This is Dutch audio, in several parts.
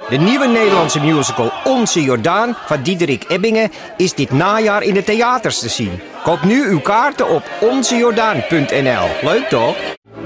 De nieuwe Nederlandse musical Onze Jordaan van Diederik Ebbingen is dit najaar in de theaters te zien. Koop nu uw kaarten op onzejordaan.nl. Leuk toch?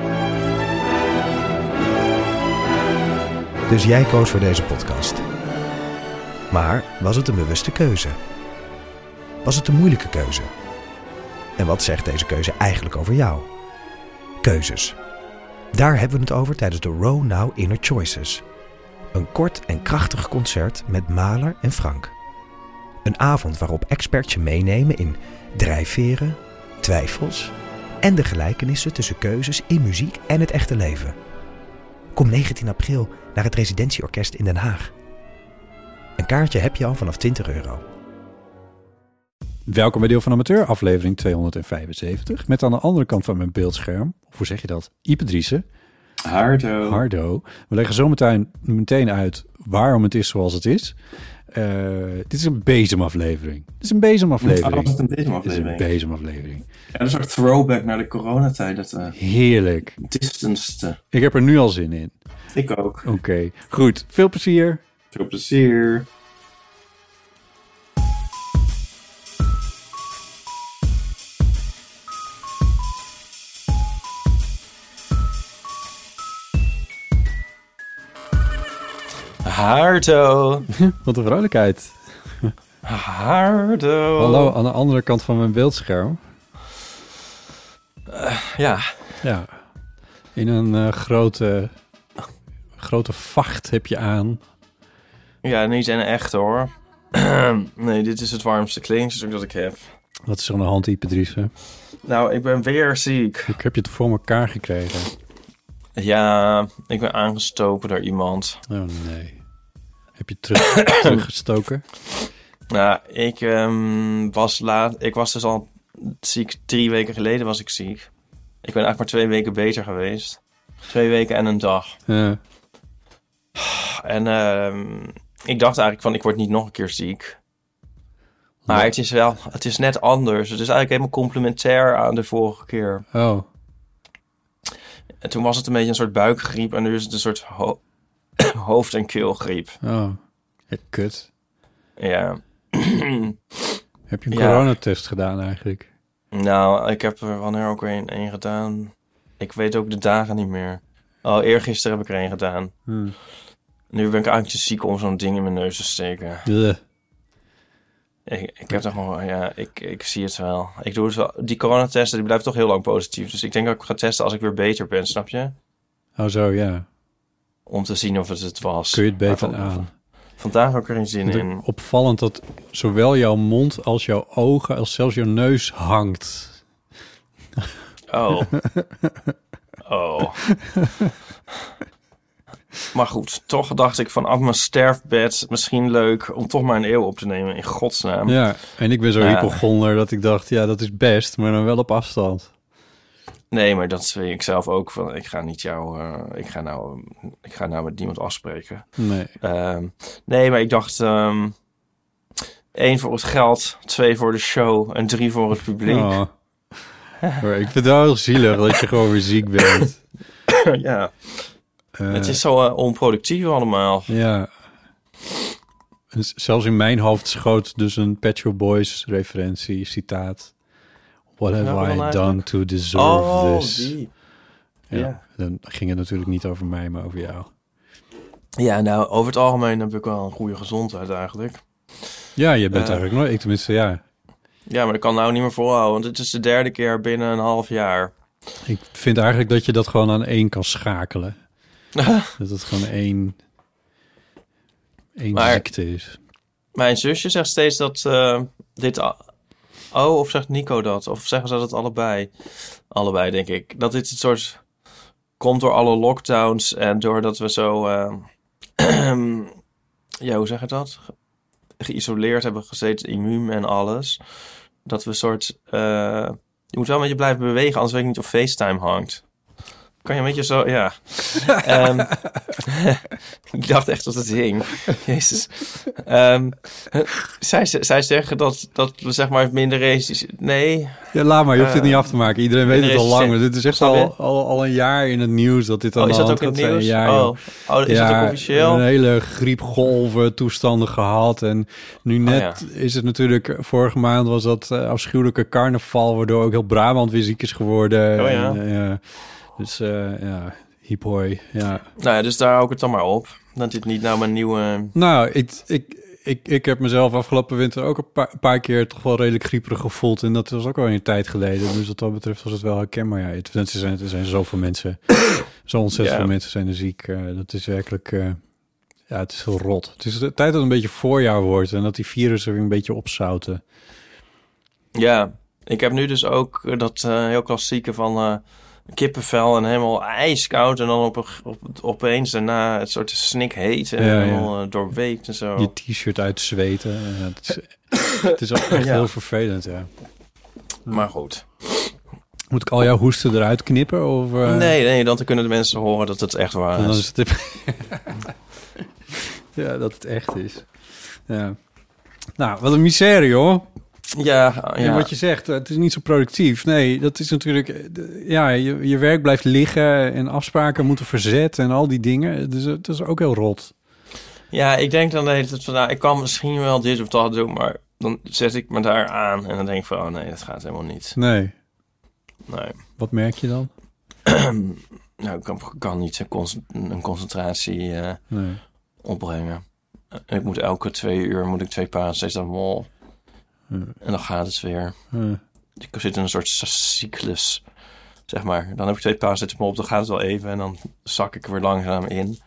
Dus jij koos voor deze podcast. Maar was het een bewuste keuze? Was het een moeilijke keuze? En wat zegt deze keuze eigenlijk over jou? Keuzes. Daar hebben we het over tijdens de Row Now Inner Choices. Een kort en krachtig concert met Mahler en Frank. Een avond waarop experts je meenemen in drijfveren, twijfels en de gelijkenissen tussen keuzes in muziek en het echte leven. Kom 19 april naar het Residentieorkest in Den Haag. Een kaartje heb je al vanaf €20. Welkom bij Deel van Amateur, aflevering 275. Met aan de andere kant van mijn beeldscherm, of hoe zeg je dat? Ipe Driessen. Hardo. We leggen zo meteen uit waarom het is zoals het is. Dit is een bezemaflevering. Was het een bezemaflevering? Dit is een bezemaflevering. Ja, dat is een soort throwback naar de coronatijd. Heerlijk. Distanced. Ik heb er nu al zin in. Ik ook. Oké, goed. Veel plezier. Veel plezier. Hardo. Wat een vrolijkheid. Hardo. Hallo, aan de andere kant van mijn beeldscherm. Ja. Ja. In een grote vacht heb je aan. Ja, niet een echte hoor. Nee, dit is het warmste kledingstuk dat ik heb. Wat is er aan de hand, Ipe Driessen? Nou, ik ben weer ziek. Ik heb je het voor elkaar gekregen. Ja, ik ben aangestoken door iemand. Oh nee. Heb je teruggestoken? Nou, ik was dus al ziek. 3 weken geleden was ik ziek. Ik ben eigenlijk maar 2 weken beter geweest. 2 weken en een dag. Ja. En ik dacht eigenlijk van, ik word niet nog een keer ziek. Maar het is net anders. Het is eigenlijk helemaal complementair aan de vorige keer. Oh. En toen was het een beetje een soort buikgriep en nu is het een soort hoofd- en keelgriep. Oh. Ja, kut. Ja. Heb je een coronatest gedaan eigenlijk? Nou, ik heb er wanneer ook weer een gedaan. Ik weet ook de dagen niet meer. Oh, eergisteren heb ik er een gedaan. Nu ben ik eigenlijk te ziek om zo'n ding in mijn neus te steken. Ik heb toch gewoon, ja, ik zie het wel. Ik doe het wel. Die coronatesten, die blijven toch heel lang positief. Dus ik denk dat ik ga testen als ik weer beter ben, snap je? Oh zo, ja. Om te zien of het was. Kun je het beter aan? Vandaag heb ik er geen zin in. Opvallend dat zowel jouw mond als jouw ogen als zelfs jouw neus hangt. Oh. Oh. Maar goed, toch dacht ik vanaf mijn sterfbed misschien leuk om toch maar een eeuw op te nemen, in godsnaam. Ja, en ik ben zo hypochonder dat ik dacht, ja, dat is best, maar dan wel op afstand. Nee, maar dat weet ik zelf ook. Van, ik ga niet ik ga nou met niemand afspreken. Nee. Nee, maar ik dacht 1 voor het geld, 2 voor de show en 3 voor het publiek. Oh. Maar ik vind het wel heel zielig dat je gewoon weer ziek bent. Ja. Het is zo onproductief allemaal. Ja. En zelfs in mijn hoofd schoot dus een Pet Shop Boys referentie, citaat. What have I done to deserve this? Die. Ja. Dan ging het natuurlijk niet over mij, maar over jou. Ja, nou, over het algemeen heb ik wel een goede gezondheid eigenlijk. Ja, je bent eigenlijk nooit... Ik tenminste, ja. Ja, maar dat kan nou niet meer volhouden, want het is de 3e keer binnen een half jaar. Ik vind eigenlijk dat je dat gewoon aan 1 kan schakelen. Dat het gewoon één ziekte is. Mijn zusje zegt steeds dat dit... of zegt Nico dat? Of zeggen ze dat allebei? Allebei, denk ik. Dat dit het soort... komt door alle lockdowns en doordat we zo... ja, hoe zeg je dat? Geïsoleerd hebben gezeten, immuun en alles. Dat we soort... je moet wel een beetje blijven bewegen, anders weet ik niet of FaceTime hangt. kan je een beetje zo... Ja. Ik dacht echt dat het hing. Jezus. Zij zeggen dat we zeg maar minder races... Nee. Ja, laat maar. Je hoeft dit niet af te maken. Iedereen weet het al lang. Maar dit is echt al een jaar in het nieuws dat dit aan is de dat hand ook in het nieuws? Ja, is dat ook officieel? Een hele griepgolven toestanden gehad. En nu net is het natuurlijk... Vorige maand was dat afschuwelijke carnaval... waardoor ook heel Brabant weer ziek is geworden. Oh ja. En, dus hiep hoi. Ja. Nou ja, dus daar hou ik het dan maar op. Dat dit niet nou mijn nieuwe... Nou, ik heb mezelf afgelopen winter ook een paar keer toch wel redelijk grieperig gevoeld. En dat was ook al een tijd geleden. Dus wat dat betreft was het wel herkenbaar. Ja, er zijn zoveel mensen. Zo ontzettend veel mensen zijn er ziek. Dat is werkelijk... het is heel rot. Het is de tijd dat het een beetje voorjaar wordt. En dat die virussen weer een beetje opzouten. Ja, ik heb nu dus ook dat heel klassieke van... kippenvel en helemaal ijskoud en dan opeens daarna het soort snikheet en helemaal doorweekt en zo. Je t-shirt uitzweten. Het is ook echt heel vervelend, ja. Maar goed. Moet ik al jouw hoesten eruit knippen? Of, Nee, dan kunnen de mensen horen dat het echt waar is. Dan is het ja, dat het echt is. Ja. Nou, wat een miserie, hoor. Ja. En wat je zegt, het is niet zo productief. Nee, dat is natuurlijk... Ja, je werk blijft liggen en afspraken moeten verzetten en al die dingen. Dus het is ook heel rot. Ja, ik denk dan de hele tijd van... ik kan misschien wel dit of dat doen, maar dan zet ik me daar aan en dan denk ik van... oh nee, dat gaat helemaal niet. Nee. Nee. Wat merk je dan? Nou, ik kan niet een concentratie opbrengen. Ik moet elke 2 uur 2 paracetamol... En dan gaat het weer. Ik zit in een soort cyclus, zeg maar. Dan heb ik 2 paracetamol op, dan gaat het wel even... en dan zak ik er weer langzaam in.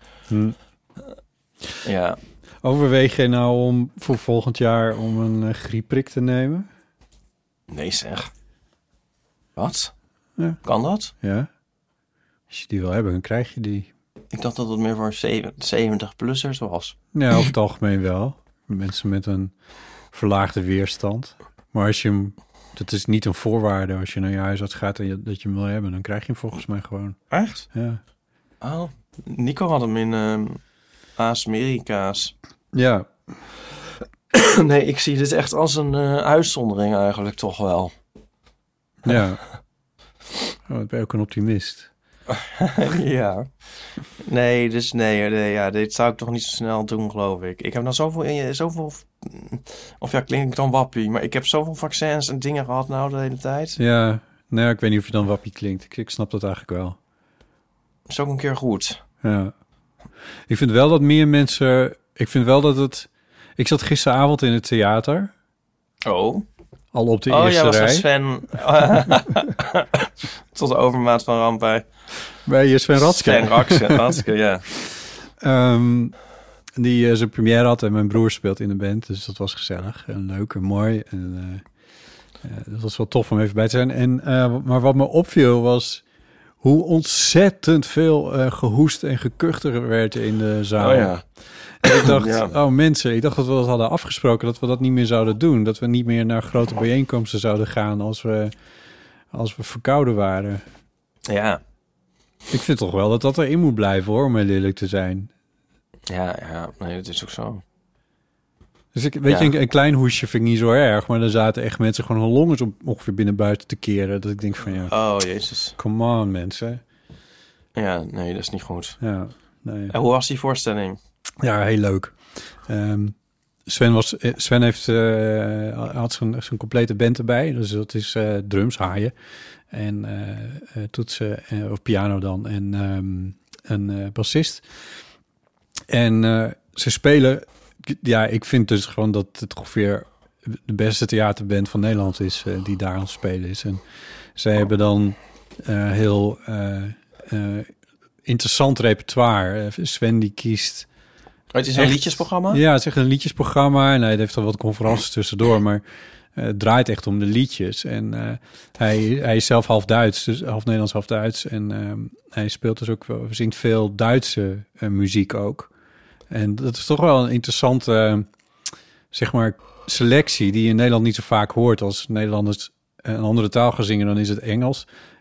Ja. Overweeg je nou om voor volgend jaar... om een griepprik te nemen? Nee zeg. Wat? Ja. Kan dat? Ja. Als je die wil hebben, dan krijg je die. Ik dacht dat het meer voor 70-plussers was. Ja, over het algemeen wel. Mensen met een... verlaagde weerstand. Maar als je hem... Dat is niet een voorwaarde. Als je naar je huisarts gaat en dat je hem wil hebben... dan krijg je hem volgens mij gewoon. Echt? Ja. Oh, Nico had hem in Amerika's. Ja. Nee, ik zie dit echt als een uitzondering eigenlijk toch wel. Ja. Oh, ik ben ook een optimist. Ja. Nee, dit zou ik toch niet zo snel doen, geloof ik. Ik heb nou zoveel... Of ja, klink ik dan wappie, maar ik heb zoveel vaccins en dingen gehad nou de hele tijd. Ja, nou, ik weet niet of je dan wappie klinkt. Ik snap dat eigenlijk wel. Is ook een keer goed. Ja. Ik vind wel dat meer mensen... Ik vind wel dat het... Ik zat gisteravond in het theater. Oh. Al op de eerste rij. Was Sven... Tot de overmaat van ramp bij Sven Ratske. Sven Ratske, ja. Die zijn première had en mijn broer speelt in de band. Dus dat was gezellig en leuk en mooi. En dat was wel tof om even bij te zijn. En, maar wat me opviel was hoe ontzettend veel gehoest en gekucht er werd in de zaal. Oh ja. En ik dacht, ik dacht dat we dat hadden afgesproken, dat we dat niet meer zouden doen. Dat we niet meer naar grote bijeenkomsten zouden gaan als we verkouden waren. Ja. Ik vind toch wel dat erin moet blijven, hoor, om heel eerlijk te zijn. Ja, nee, dat is ook zo. Dus een klein hoesje vind ik niet zo erg, maar er zaten echt mensen gewoon hun longen ongeveer binnen buiten te keren. Dat ik denk van ja. Oh, jezus. Come on, mensen. Ja, nee, dat is niet goed. Ja, nee. En hoe was die voorstelling? Ja, heel leuk. Sven had zijn complete band erbij. Dus dat is drums, haaien en toetsen of piano dan en een bassist. En ze spelen... Ja, ik vind dus gewoon dat het ongeveer de beste theaterband van Nederland is die daar aan het spelen is. En zij hebben dan heel interessant repertoire. Sven die kiest... Het is een liedjesprogramma? Ja, het is echt een liedjesprogramma. En hij heeft er wat conferences tussendoor, maar het draait echt om de liedjes. En hij is zelf half Duits, dus half Nederlands, half Duits. En hij speelt dus ook wel, zingt veel Duitse muziek ook. En dat is toch wel een interessante, zeg maar, selectie die je in Nederland niet zo vaak hoort. Als Nederlanders een andere taal gaan zingen, dan is het Engels.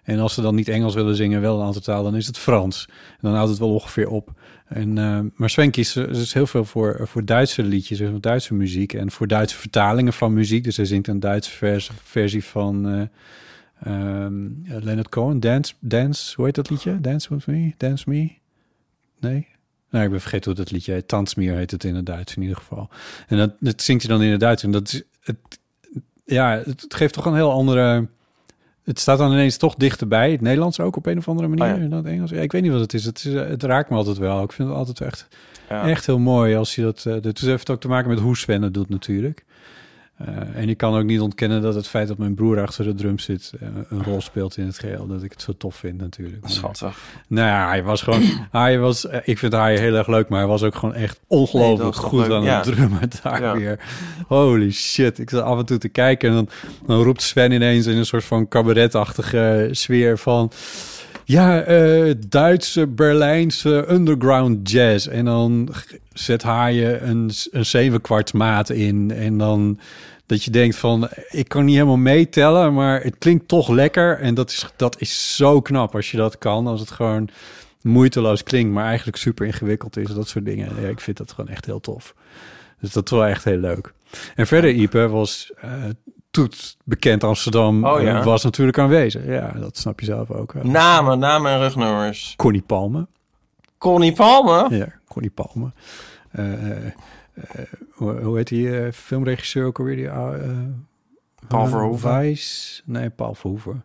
En als ze dan niet Engels willen zingen, wel een andere taal, dan is het Frans. En dan houdt het wel ongeveer op. Maar Sven kiest dus heel veel voor Duitse liedjes, dus Duitse muziek en voor Duitse vertalingen van muziek. Dus hij zingt een Duitse versie van Leonard Cohen, Dance, hoe heet dat liedje? Dance with me? Dance me? Nee? Nou, ik ben vergeten hoe dat liedje heet. Tanzmeer heet het in het Duits in ieder geval. En dat zingt hij dan in het Duits. En dat is, het geeft toch een heel andere... Het staat dan ineens toch dichterbij. Het Nederlands ook op een of andere manier. Dan het Engels. Ja, ik weet niet wat het is. Het raakt me altijd wel. Ik vind het altijd echt heel mooi als je dat... Dus heeft ook te maken met hoe Sven het doet natuurlijk. En ik kan ook niet ontkennen dat het feit dat mijn broer achter de drum zit... een rol speelt in het geheel. Dat ik het zo tof vind natuurlijk. Schattig. Nou ja, hij was gewoon... ik vind hij heel erg leuk, maar hij was ook gewoon echt ongelooflijk goed aan het drummen daar weer. Holy shit. Ik zat af en toe te kijken en dan roept Sven ineens in een soort van cabaretachtige sfeer van... Ja, Duitse, Berlijnse underground jazz. En dan zet Haaien een 7/4 maat in. En dan dat je denkt van, ik kan niet helemaal meetellen, maar het klinkt toch lekker. En dat is zo knap als je dat kan. Als het gewoon moeiteloos klinkt, maar eigenlijk super ingewikkeld is. Dat soort dingen. Ja, ik vind dat gewoon echt heel tof. Dus dat is wel echt heel leuk. En verder, Ipe, was... Toet, bekend Amsterdam, was natuurlijk aanwezig. Ja, dat snap je zelf ook. Namen en rugnummers. Connie Palme. Connie Palme? Ja, Connie Palme. Hoe heet die filmregisseur ook alweer? Paul Verhoeven? Wijs? Nee, Paul Verhoeven.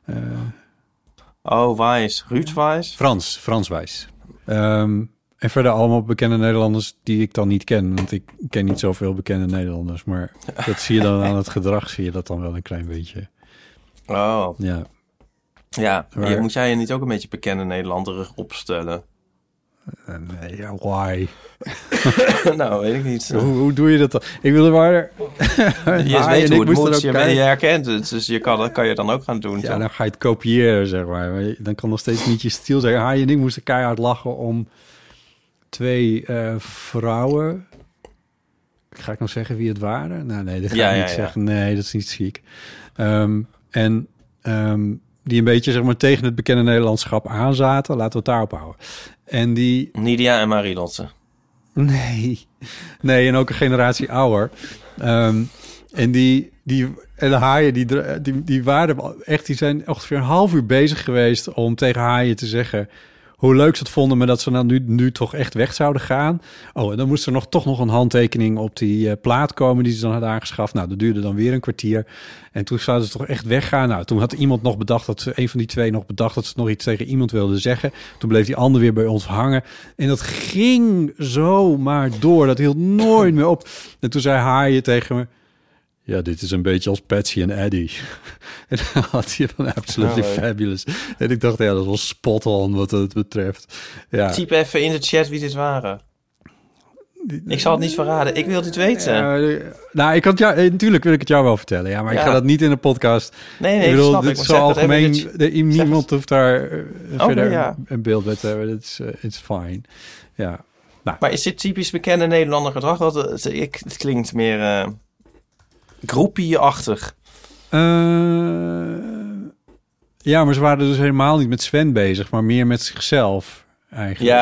Wijs. Ruud Wijs? Frans Wijs. En verder allemaal bekende Nederlanders die ik dan niet ken. Want ik ken niet zoveel bekende Nederlanders. Maar dat zie je dan aan het gedrag, zie je dat dan wel een klein beetje. Oh. Ja. Ja, maar... moet jij je niet ook een beetje bekende Nederlander opstellen? Nee, why? Nou, weet ik niet. Hoe doe je dat dan? Ik wilde maar... Je weet hoe het moet, je herkent het. Dus dat kan je dan ook gaan doen. Ja, toch? Dan ga je het kopiëren, zeg maar. Dan kan nog steeds niet je stil zeggen. Haaien en ik moesten keihard lachen om... 2 vrouwen. Ga ik nog zeggen wie het waren? Nou, nee, dat ga ik niet zeggen. Nee, dat is niet ziek. Die een beetje, zeg maar, tegen het bekende Nederlandschap aanzaten. Laten we het daarop houden. En die... Nidia en Marie-Lotte. Nee, en ook een generatie ouder. En de Haaien, die waren echt... Die zijn ongeveer een half uur bezig geweest om tegen Haaien te zeggen... hoe leuk ze het vonden, maar dat ze nou nu toch echt weg zouden gaan. Oh, en dan moest er toch nog een handtekening op die plaat komen... die ze dan hadden aangeschaft. Nou, dat duurde dan weer een kwartier. En toen zouden ze toch echt weggaan. Nou, toen had iemand nog bedacht een van die 2 nog bedacht... dat ze nog iets tegen iemand wilden zeggen. Toen bleef die ander weer bij ons hangen. En dat ging zo maar door. Dat hield nooit meer op. En toen zei Haaien tegen me... Ja, dit is een beetje als Patsy en Eddie. En dan had hij van Absolutely Fabulous. En ik dacht, ja, dat was spot on wat het betreft. Ja. Typ even in de chat wie dit waren. Ik zal het niet verraden. Ik wil dit weten. Nou, natuurlijk wil ik het jou wel vertellen. Ja, maar ik ga dat niet in de podcast. Nee, ik bedoel, dit is zo algemeen. Niemand hoeft daar verder een beeld bij te hebben. It's fine. Ja. Nou. Maar is dit typisch bekende Nederlander gedrag? Het klinkt meer... groepie-achtig. Ja, maar ze waren dus helemaal niet met Sven bezig, maar meer met zichzelf eigenlijk.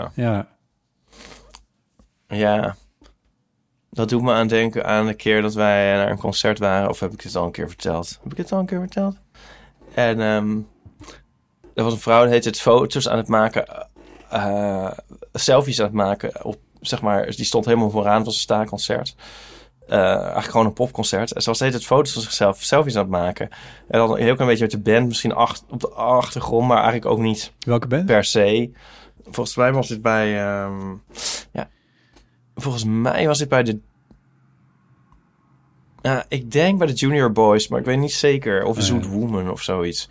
Ja. Dat doet me aan denken aan de keer dat wij naar een concert waren. Of heb ik het al een keer verteld? En er was een vrouw die heette het foto's aan het maken, selfies aan het maken. Op, zeg maar, die stond helemaal vooraan. Het was een staakconcert. Eigenlijk gewoon een popconcert. En ze was steeds foto's van zichzelf, selfies aan het maken. En dan een heel klein beetje met de band, misschien op de achtergrond, maar eigenlijk ook niet. Welke band? Per se. Volgens mij was dit bij... volgens mij was dit bij de... ik denk bij de Junior Boys, maar ik weet niet zeker. Of Zoet Woman of zoiets.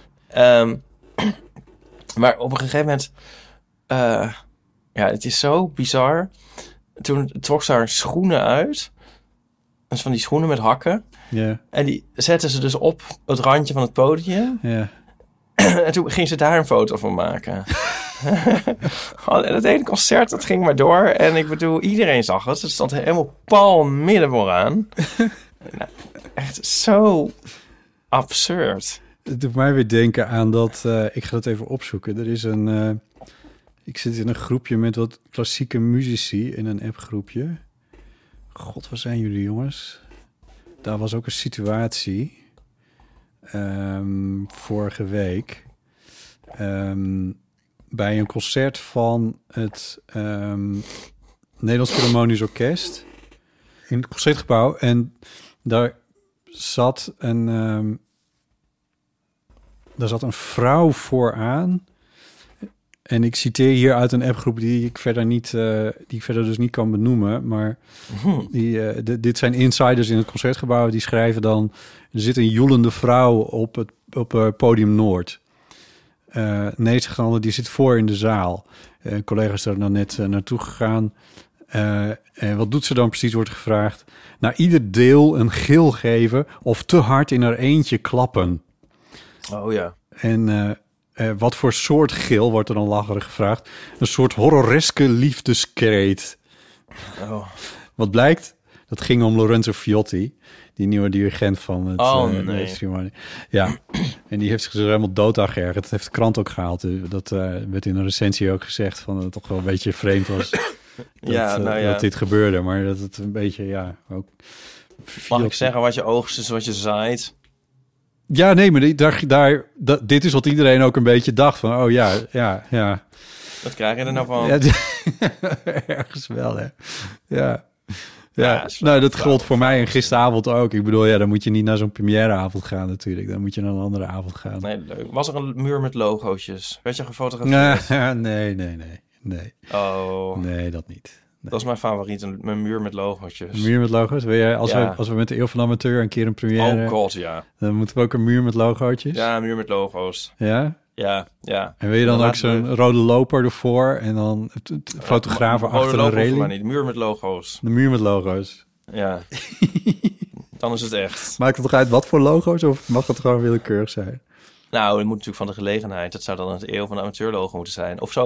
Maar op een gegeven moment... het is zo bizar. Toen trok ze haar schoenen uit... Dus van die schoenen met hakken. Yeah. En die zetten ze dus op het randje van het podium. Yeah. En toen ging ze daar een foto van maken. En het hele concert, dat ging maar door. En ik bedoel, iedereen zag het. Het stond helemaal pal midden vooraan. Nou, echt zo absurd. Het doet mij weer denken aan dat... ik ga het even opzoeken. Er is een... ik zit in een groepje met wat klassieke muzici in een appgroepje. God, waar zijn jullie, jongens? Daar was ook een situatie... vorige week... bij een concert van het Nederlands Philharmonisch Orkest... in het Concertgebouw. En daar zat een vrouw vooraan. En ik citeer hier uit een appgroep die ik verder dus niet kan benoemen. Maar dit zijn insiders in het Concertgebouw. Die schrijven dan... Er zit een joelende vrouw op podium Noord. Nee, die zit voor in de zaal. Collega's daar dan net naartoe gegaan. En wat doet ze dan precies, wordt gevraagd. Na ieder deel een gil geven of te hard in haar eentje klappen. Oh ja. En wat voor soort gil, wordt er dan lacherig gevraagd. Een soort horroreske liefdeskreet. Oh. Wat blijkt? Dat ging om Lorenzo Fiotti, die nieuwe dirigent van het nee. Ja, en die heeft zich dus helemaal dood aan geërgerd. Dat heeft de krant ook gehaald. Dat werd in een recensie ook gezegd van dat het toch wel een beetje vreemd was dat dit gebeurde. Maar dat het een beetje, ook... Mag ik zeggen, wat je oogst is wat je zaait? Ja, nee, maar dit is wat iedereen ook een beetje dacht van, oh ja. Wat krijg je er nou van? Ja, ergens wel, hè. Ja, nou, dat geldt voor mij en gisteravond ook. Ik bedoel, dan moet je niet naar zo'n premièreavond gaan natuurlijk. Dan moet je naar een andere avond gaan. Nee, leuk. Was er een muur met logootjes? Werd je gefotografeerd? Nee. Oh. Nee, dat niet. Nee. Dat is mijn favoriet, een muur met logootjes. Een muur met logo's? Wil jij, als we met de Eeuw van de Amateur een keer een première... Oh god, ja. Dan moeten we ook een muur met logootjes? Ja, een muur met logo's. Ja? Ja. En wil je dan ook zo'n rode loper ervoor en dan fotografen achter de reling? Maar niet, de muur met logo's. De muur met logo's. Ja. Dan is het echt. Maakt het toch uit wat voor logo's of mag het gewoon willekeurig zijn? Nou, het moet natuurlijk van de gelegenheid. Dat zou dan het Eeuw van de Amateur logo moeten zijn. Of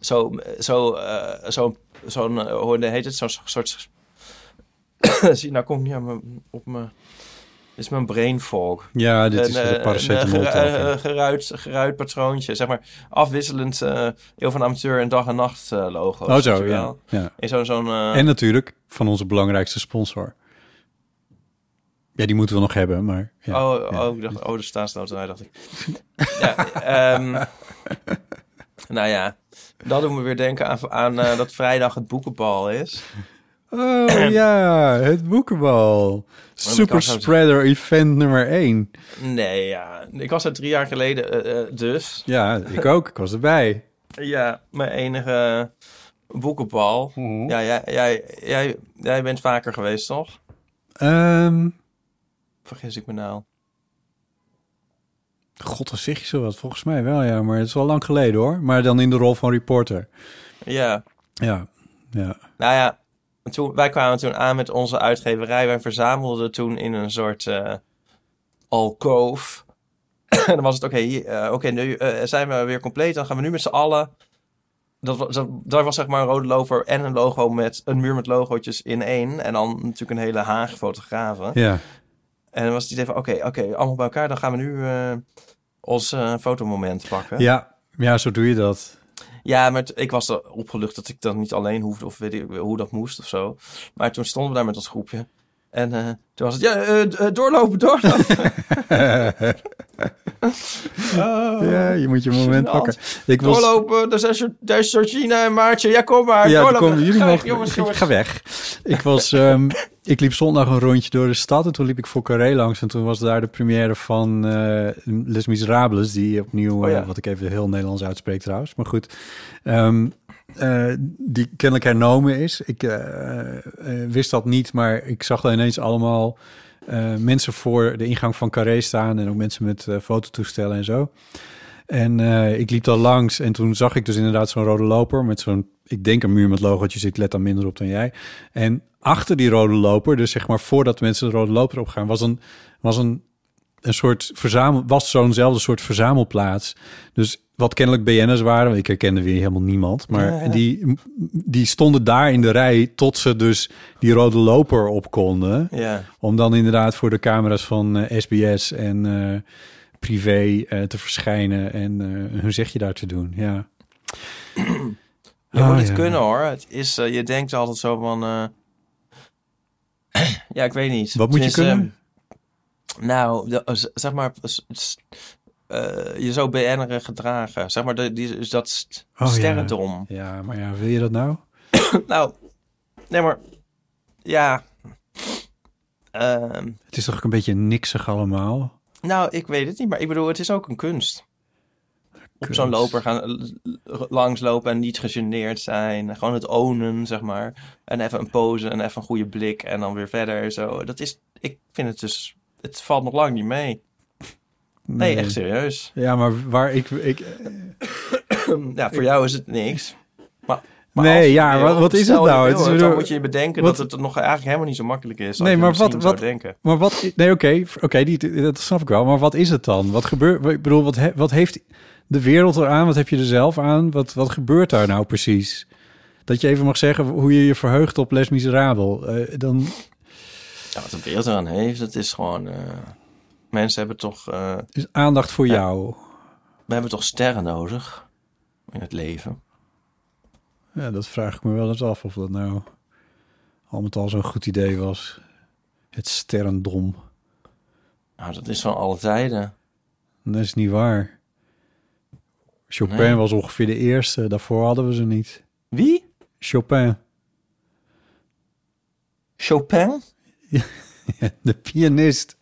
zo'n hoe heet het? Zo'n soort... Zie, nou kom ik niet op me. Dit is mijn brain fog. Ja, dit is de paracetamol. Geruit patroontje. Zeg maar afwisselend Eeuw van de Amateur en dag en nacht logo's. Oh zo, ja. En natuurlijk van onze belangrijkste sponsor. Ja, die moeten we nog hebben, maar... Ja, ik dacht, de staatsloterij, dacht ik. Nou ja, dat doet me weer denken aan dat vrijdag het boekenbal is. Oh ja, het boekenbal. Super Spreader event nummer 1. Nee, ja. Ik was er 3 jaar geleden dus. Ja, ik ook. Ik was erbij. Ja, mijn enige boekenbal. Mm-hmm. Ja, jij bent vaker geweest, toch? Vergis ik me nou? God, dan zeg je zo wat. Volgens mij wel, ja. Maar het is al lang geleden, hoor. Maar dan in de rol van reporter. Ja. Ja. Nou ja, wij kwamen toen aan met onze uitgeverij. Wij verzamelden toen in een soort alkoof. En dan was het oké, nu zijn we weer compleet. Dan gaan we nu met z'n allen... Daar was zeg maar een rode loper en een logo met een muur met logootjes in 1. En dan natuurlijk een hele haag fotografen. Ja. En dan was het idee van, oké, allemaal bij elkaar. Dan gaan we nu ons fotomoment pakken. Ja, zo doe je dat. Ja, maar ik was er opgelucht dat ik dan niet alleen hoefde of weet ik hoe dat moest of zo. Maar toen stonden we daar met ons groepje. En toen was het, doorlopen. Ja, je moet je moment pakken. Doorlopen, daar is Georgina en Maartje. Ja, kom maar. Ja, doorlopen. Jongens. Ga weg. Ik liep zondag een rondje door de stad en toen liep ik voor Carré langs. En toen was daar de première van Les Miserables, die opnieuw, wat ik even heel Nederlands uitspreek trouwens. Maar goed, die kennelijk hernomen is. Ik wist dat niet, maar ik zag daar ineens allemaal mensen voor de ingang van Carré staan en ook mensen met fototoestellen en zo. En ik liep daar langs en toen zag ik dus inderdaad zo'n rode loper met zo'n, ik denk een muur met logootjes, ik let daar minder op dan jij. En achter die rode loper, dus zeg maar voordat mensen de rode loper opgaan, was een soort was zo'nzelfde soort verzamelplaats. Dus wat kennelijk BN'ers waren, ik herkende weer helemaal niemand, maar die stonden daar in de rij tot ze dus die rode loper op konden. Ja. Om dan inderdaad voor de camera's van SBS en privé te verschijnen en hun zegje daar te doen. Ja. Je moet het kunnen, hoor. Het is, je denkt altijd zo van... ja, ik weet niet. Wat moet je kunnen? Zeg maar... je zo BN'eren gedragen. Zeg maar, dat sterrendom. Ja, maar ja, wil je dat nou? Nou, nee, maar... Ja... het is toch ook een beetje niksig allemaal? Nou, ik weet het niet, maar ik bedoel, het is ook een kunst. Op zo'n loper gaan langslopen en niet gegeneerd zijn. Gewoon het ownen, zeg maar. En even een pose en even een goede blik en dan weer verder. Zo. Dat is, ik vind het dus... Het valt nog lang niet mee. Nee, echt serieus. Ja, maar waar ik ja, voor jou is het niks. Maar nee, ja, wat is het nou? Dan moet je bedenken dat het nog eigenlijk helemaal niet zo makkelijk is. Nee, maar wat denken. Maar wat? Nee, oké, dat snap ik wel. Maar wat is het dan? Wat gebeurt? Ik bedoel, wat heeft de wereld eraan? Wat heb je er zelf aan? Wat gebeurt daar nou precies? Dat je even mag zeggen hoe je je verheugt op Les Miserables. Dan... Ja, wat de wereld eraan heeft, het is gewoon... mensen hebben toch... is aandacht voor jou. We hebben toch sterren nodig in het leven. Ja, dat vraag ik me wel eens af of dat nou al met al zo'n goed idee was. Het sterrendom. Nou, dat is van alle tijden. Dat is niet waar. Chopin was ongeveer de eerste. Daarvoor hadden we ze niet. Wie? Chopin. Chopin? Ja, de pianist.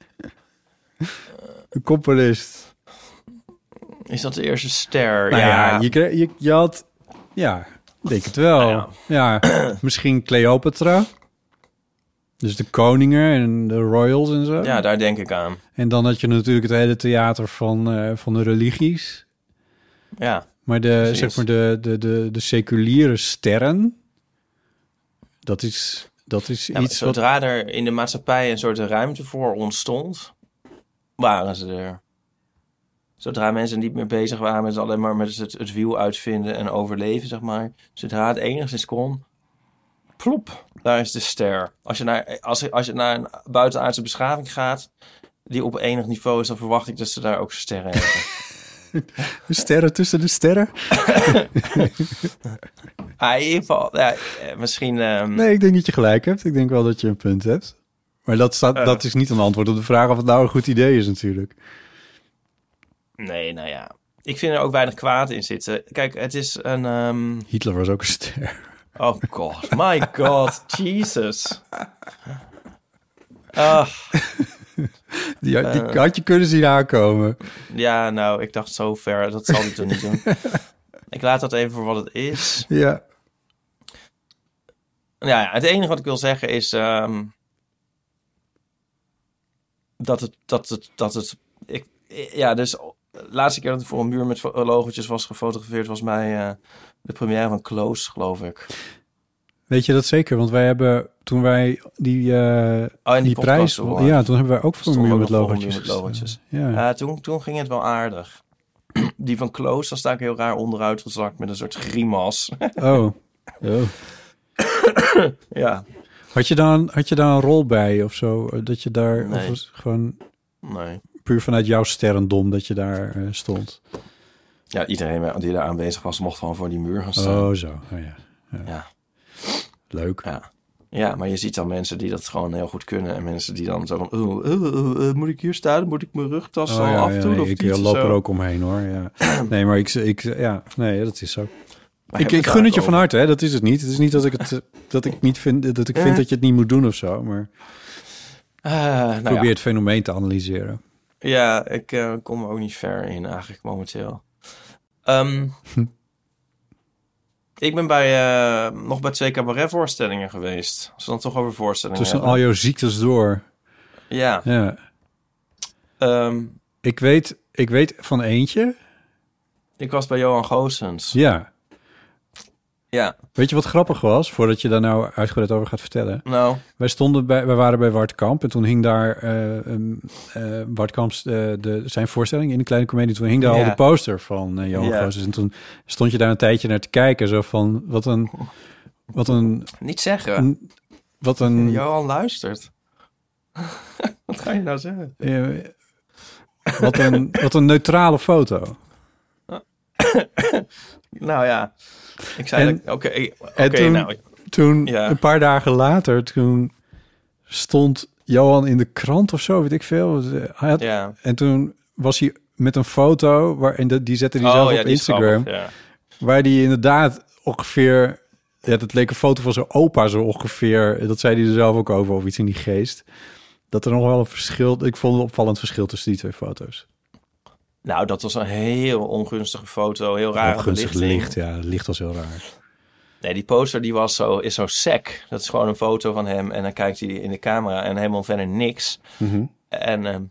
De componist. Is dat de eerste ster? Nou ja, je had... Ja, ik denk het wel. Nou ja, misschien Cleopatra. Dus de koningen en de royals en zo. Ja, daar denk ik aan. En dan had je natuurlijk het hele theater van de religies. Ja, maar zeg maar de seculiere sterren, dat is iets zodra er in de maatschappij een soort ruimte voor ontstond, waren ze er. Zodra mensen niet meer bezig waren met alleen maar met het wiel uitvinden en overleven, zeg maar. Zodra het enigszins kon, plop, daar is de ster. Als je naar een buitenaardse beschaving gaat, die op enig niveau is, dan verwacht ik dat ze daar ook sterren hebben. Sterren tussen de sterren? In ieder geval, ja, misschien... Nee, ik denk dat je gelijk hebt. Ik denk wel dat je een punt hebt. Maar dat is niet een antwoord op de vraag of het nou een goed idee is natuurlijk. Nee, nou ja. Ik vind er ook weinig kwaad in zitten. Kijk, het is een... Hitler was ook een ster. Oh god, my god, Jesus. Die had je kunnen zien aankomen. Ja, nou, ik dacht zo ver. Dat zal ik toch niet doen. Ik laat dat even voor wat het is. Ja. Ja, het enige wat ik wil zeggen is... Dus de laatste keer dat ik voor een muur met logotjes was gefotografeerd... was bij de première van Close, geloof ik. Weet je dat zeker? Want wij hebben, toen wij die prijs... Ja, toen hebben wij ook voor een muur met logotjes. Ja, toen ging het wel aardig. Die van Close, daar sta ik heel raar onderuit gezakt met een soort grimas. Oh. Ja. Had je daar een rol bij of zo? Dat je daar... Nee. Of was het gewoon... Nee. Puur vanuit jouw sterrendom dat je daar stond? Ja, iedereen die daar aanwezig was, mocht gewoon voor die muur gaan staan. Oh, zo. Oh, ja. Leuk. Ja, maar je ziet dan mensen die dat gewoon heel goed kunnen. En mensen die dan zo van... moet ik hier staan? Moet ik mijn rugtas al afdoen? Of ik loop er ook omheen, hoor. Ja. Nee, maar dat is zo. Ik gun het je van harte, hè. Dat is het niet. Het is niet dat ik niet vind dat ik vind dat je het niet moet doen of zo, maar ik probeer het fenomeen te analyseren. Ja, ik kom er ook niet ver in eigenlijk momenteel. Ik ben nog bij 2 cabaretvoorstellingen geweest. Als we dan toch over voorstellingen tussen al jouw ziektes door. Ja. Ik weet van eentje. Ik was bij Johan Goossens. Ja. Ja. Weet je wat grappig was, voordat je daar nou uitgebreid over gaat vertellen? Nou. Wij waren bij Wart Kamp en toen hing daar Wart Kamps zijn voorstelling in de Kleine Comedie. Toen hing daar al de poster van Johan Goossens. En toen stond je daar een tijdje naar te kijken, zo van wat een niet zeggen. Wat een Johan luistert. Wat ga je nou zeggen? Wat een neutrale foto. Nou ja, ik zei Toen een paar dagen later, toen stond Johan in de krant of zo, weet ik veel. En toen was hij met een foto, die zette hij zelf op Instagram. Waar die inderdaad ongeveer... Ja, dat leek een foto van zijn opa zo ongeveer. Dat zei hij er zelf ook over, of iets in die geest. Dat er nog wel een verschil... Ik vond een opvallend verschil tussen die twee foto's. Nou, dat was een heel ongunstige foto. Heel raar ongunstig licht, ja. Het licht was heel raar. Nee, die poster die is zo sec. Dat is gewoon een foto van hem. En dan kijkt hij in de camera en helemaal verder niks. Mm-hmm. En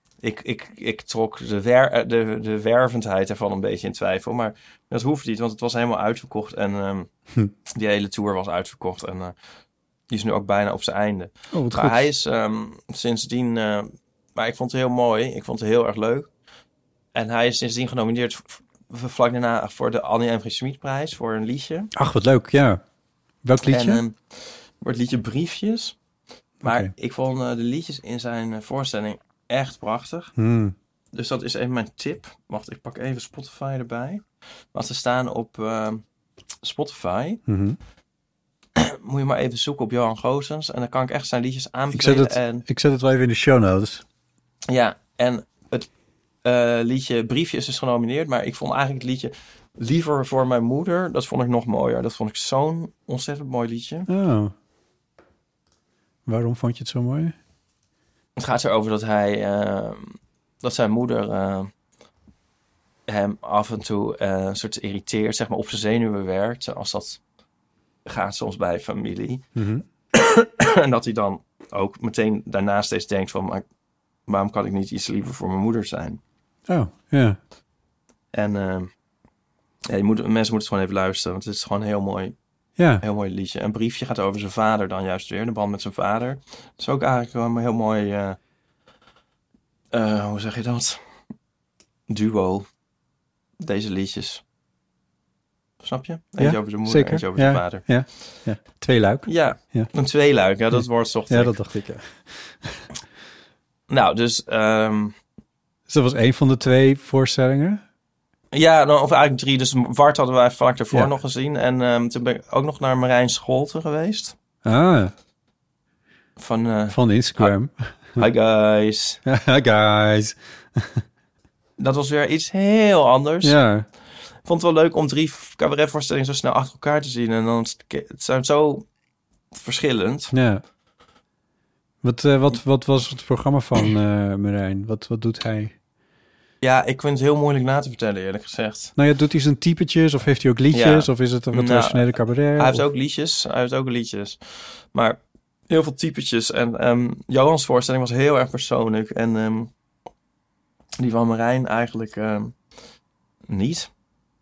ik trok de wervendheid ervan een beetje in twijfel. Maar dat hoeft niet, want het was helemaal uitverkocht. En die hele tour was uitverkocht. En die is nu ook bijna op zijn einde. Oh, wat maar goed. hij is sindsdien... maar ik vond het heel mooi. Ik vond het heel erg leuk. En hij is sindsdien genomineerd vlak daarna voor de Annie M. G. Schmid-prijs voor een liedje. Ach, wat leuk, ja. Welk liedje? En voor het liedje Briefjes. Maar ik vond de liedjes in zijn voorstelling echt prachtig. Dus dat is even mijn tip. Wacht, ik pak even Spotify erbij. Want ze staan op Spotify. Mm-hmm. Moet je maar even zoeken op Johan Goossens. En dan kan ik echt zijn liedjes aanbevelen. Ik zet het wel even in de show notes. Ja, en het liedje Briefje is dus genomineerd. Maar ik vond eigenlijk het liedje Liever voor mijn moeder. Dat vond ik nog mooier. Dat vond ik zo'n ontzettend mooi liedje. Oh. Waarom vond je het zo mooi? Het gaat erover dat zijn moeder hem af en toe een soort irriteert, zeg maar op zijn zenuwen werkt. Zoals dat gaat soms bij familie. Mm-hmm. En dat hij dan ook meteen daarna steeds denkt van... maar waarom kan ik niet iets liever voor mijn moeder zijn? Oh, ja. En mensen moeten het gewoon even luisteren. Want het is gewoon heel mooi. Ja. Heel mooi liedje. Een briefje gaat over zijn vader dan juist weer. De band met zijn vader. Het is ook eigenlijk wel een heel mooi... hoe zeg je dat? Duo. Deze liedjes. Snap je? Eentje over zijn moeder, zeker. eentje over zijn vader. Ja. Tweeluik. Ja, een tweeluik. Ja, dat wordt zocht. Ja, dat dacht ik, ja. Nou, dus... Dus dat was één van de twee voorstellingen? Ja, of eigenlijk 3. Dus Wart hadden wij vlak daarvoor nog gezien. En toen ben ik ook nog naar Marijn Scholten geweest. Ah. Van Instagram. Hi guys. Hi guys. Dat was weer iets heel anders. Ja. Ik vond het wel leuk om 3 cabaretvoorstellingen zo snel achter elkaar te zien. En dan het zijn zo verschillend. Ja. Wat was het programma van Marijn? Wat doet hij? Ja, ik vind het heel moeilijk na te vertellen, eerlijk gezegd. Nou ja, doet hij zijn typetjes of heeft hij ook liedjes? Of is het een wat traditionele cabaret? Hij heeft ook liedjes. Maar heel veel typetjes. En Johans voorstelling was heel erg persoonlijk. En die van Marijn eigenlijk niet.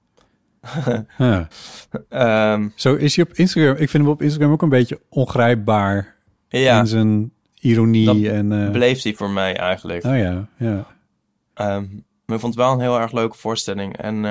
Zo is hij op Instagram. Ik vind hem op Instagram ook een beetje ongrijpbaar. Ja. In zijn ironie. Dat bleef hij voor mij eigenlijk. Oh ja, ja. Maar ik vond het wel een heel erg leuke voorstelling. En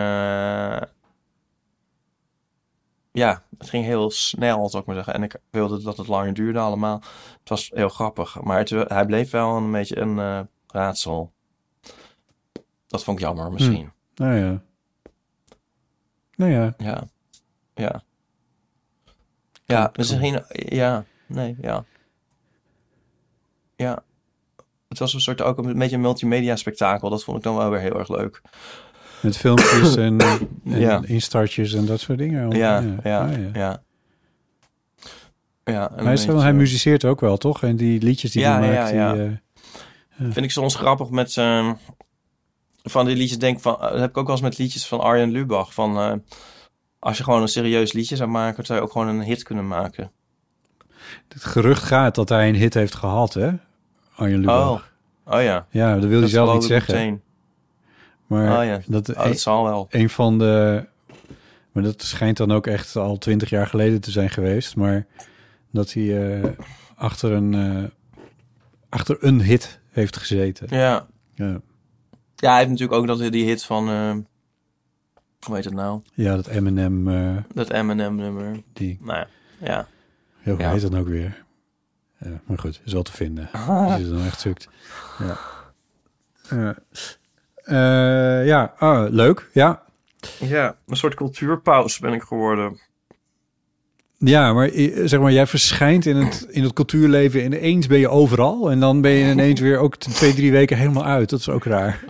ja, het ging heel snel, zou ik maar zeggen. En ik wilde dat het langer duurde allemaal. Het was heel grappig. Maar hij bleef wel een beetje een raadsel. Dat vond ik jammer misschien. Nou ja. Nou ja. Ja. Ja, misschien... Ja, nee, ja. Ja. Het was een soort ook een beetje een multimedia spektakel. Dat vond ik dan wel weer heel erg leuk. Met filmpjes en instartjes en dat soort dingen. Ja. Hij muziceert ook wel, toch? En die liedjes die hij maakt... Ja. Vind ik soms grappig met... van die liedjes denk van... dat heb ik ook wel eens met liedjes van Arjen Lubach. Van als je gewoon een serieus liedje zou maken... zou je ook gewoon een hit kunnen maken. Het gerucht gaat dat hij een hit heeft gehad, hè? Arjen Lubach. Oh ja. Ja, dat wil hij zelf niet zeggen. Meteen. Maar dat zal wel. Een van de... Maar dat schijnt dan ook echt al 20 jaar geleden te zijn geweest. Maar dat hij achter een hit heeft gezeten. Ja. Ja, hij heeft natuurlijk ook die hit van... hoe heet het nou? Ja, dat Eminem... dat Eminem-nummer. Die. Nou ja. Hoe heet dat ook weer? Maar goed, is wel te vinden. Als je het dan echt zoekt. Ja. Leuk, ja. Ja, een soort cultuurpaus ben ik geworden. Ja, maar zeg maar, jij verschijnt in het cultuurleven en ineens ben je overal. En dan ben je ineens weer ook 2-3 weken helemaal uit. Dat is ook raar.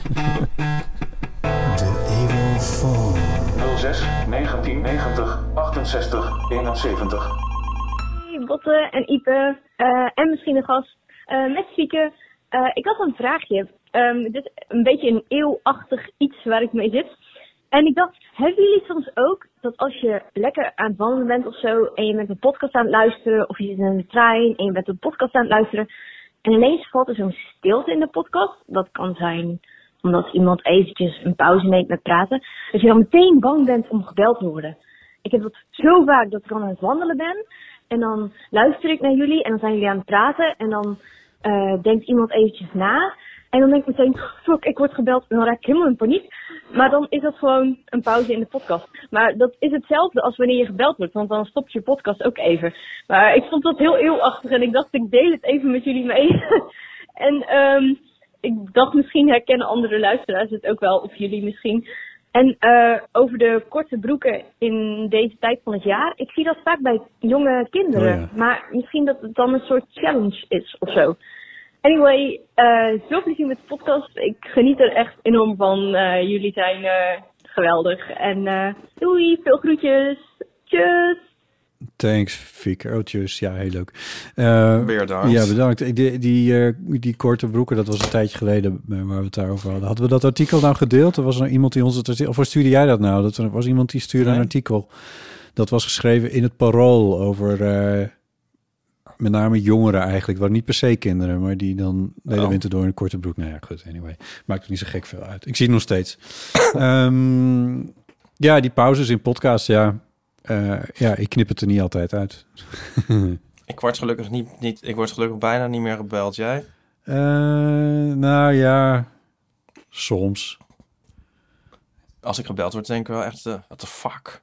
De Eeuwenfoon. 06 1990 68 71. Botte en Ipe en misschien een gast met Fieke. Ik had een vraagje. Dit is een beetje een eeuwachtig iets waar ik mee zit. En ik dacht, hebben jullie soms ook dat als je lekker aan het wandelen bent of zo en je bent een podcast aan het luisteren of je zit in de trein en je bent een podcast aan het luisteren en ineens valt er zo'n stilte in de podcast. Dat kan zijn omdat iemand eventjes een pauze neemt met praten. Dat je dan meteen bang bent om gebeld te worden. Ik heb dat zo vaak dat ik dan aan het wandelen ben en dan luister ik naar jullie en dan zijn jullie aan het praten en dan denkt iemand eventjes na. En dan denk ik meteen, fuck, ik word gebeld en dan raak ik helemaal in paniek. Maar dan is dat gewoon een pauze in de podcast. Maar dat is hetzelfde als wanneer je gebeld wordt, want dan stopt je podcast ook even. Maar ik vond dat heel eeuwachtig en ik dacht, ik deel het even met jullie mee. En ik dacht, misschien herkennen andere luisteraars het ook wel, of jullie misschien. En over de korte broeken in deze tijd van het jaar, ik zie dat vaak bij jonge kinderen. Oh ja. Maar misschien dat het dan een soort challenge is of zo. Anyway, veel plezier met de podcast. Ik geniet er echt enorm van. Jullie zijn geweldig. En doei, veel groetjes. Tjus. Thanks, Fieke. Oh, tjus. Ja, heel leuk. Bedankt. Ja, bedankt. Die korte broeken, dat was een tijdje geleden waar we het daarover hadden. Hadden we dat artikel nou gedeeld? Er was nou iemand die ons het artikel... Of stuurde jij dat nou? Er was iemand die stuurde een artikel. Dat was geschreven in het Parool over... met name jongeren eigenlijk, waren niet per se kinderen, maar die dan de hele winter door in een korte broek. Nou ja, goed, anyway. Maakt er niet zo gek veel uit. Ik zie het nog steeds. Ja, die pauzes in podcast, ja, ik knip het er niet altijd uit. Ik word gelukkig niet. Ik word gelukkig bijna niet meer gebeld. Jij? Nou ja, soms. Als ik gebeld word, denk ik wel echt, what the fuck?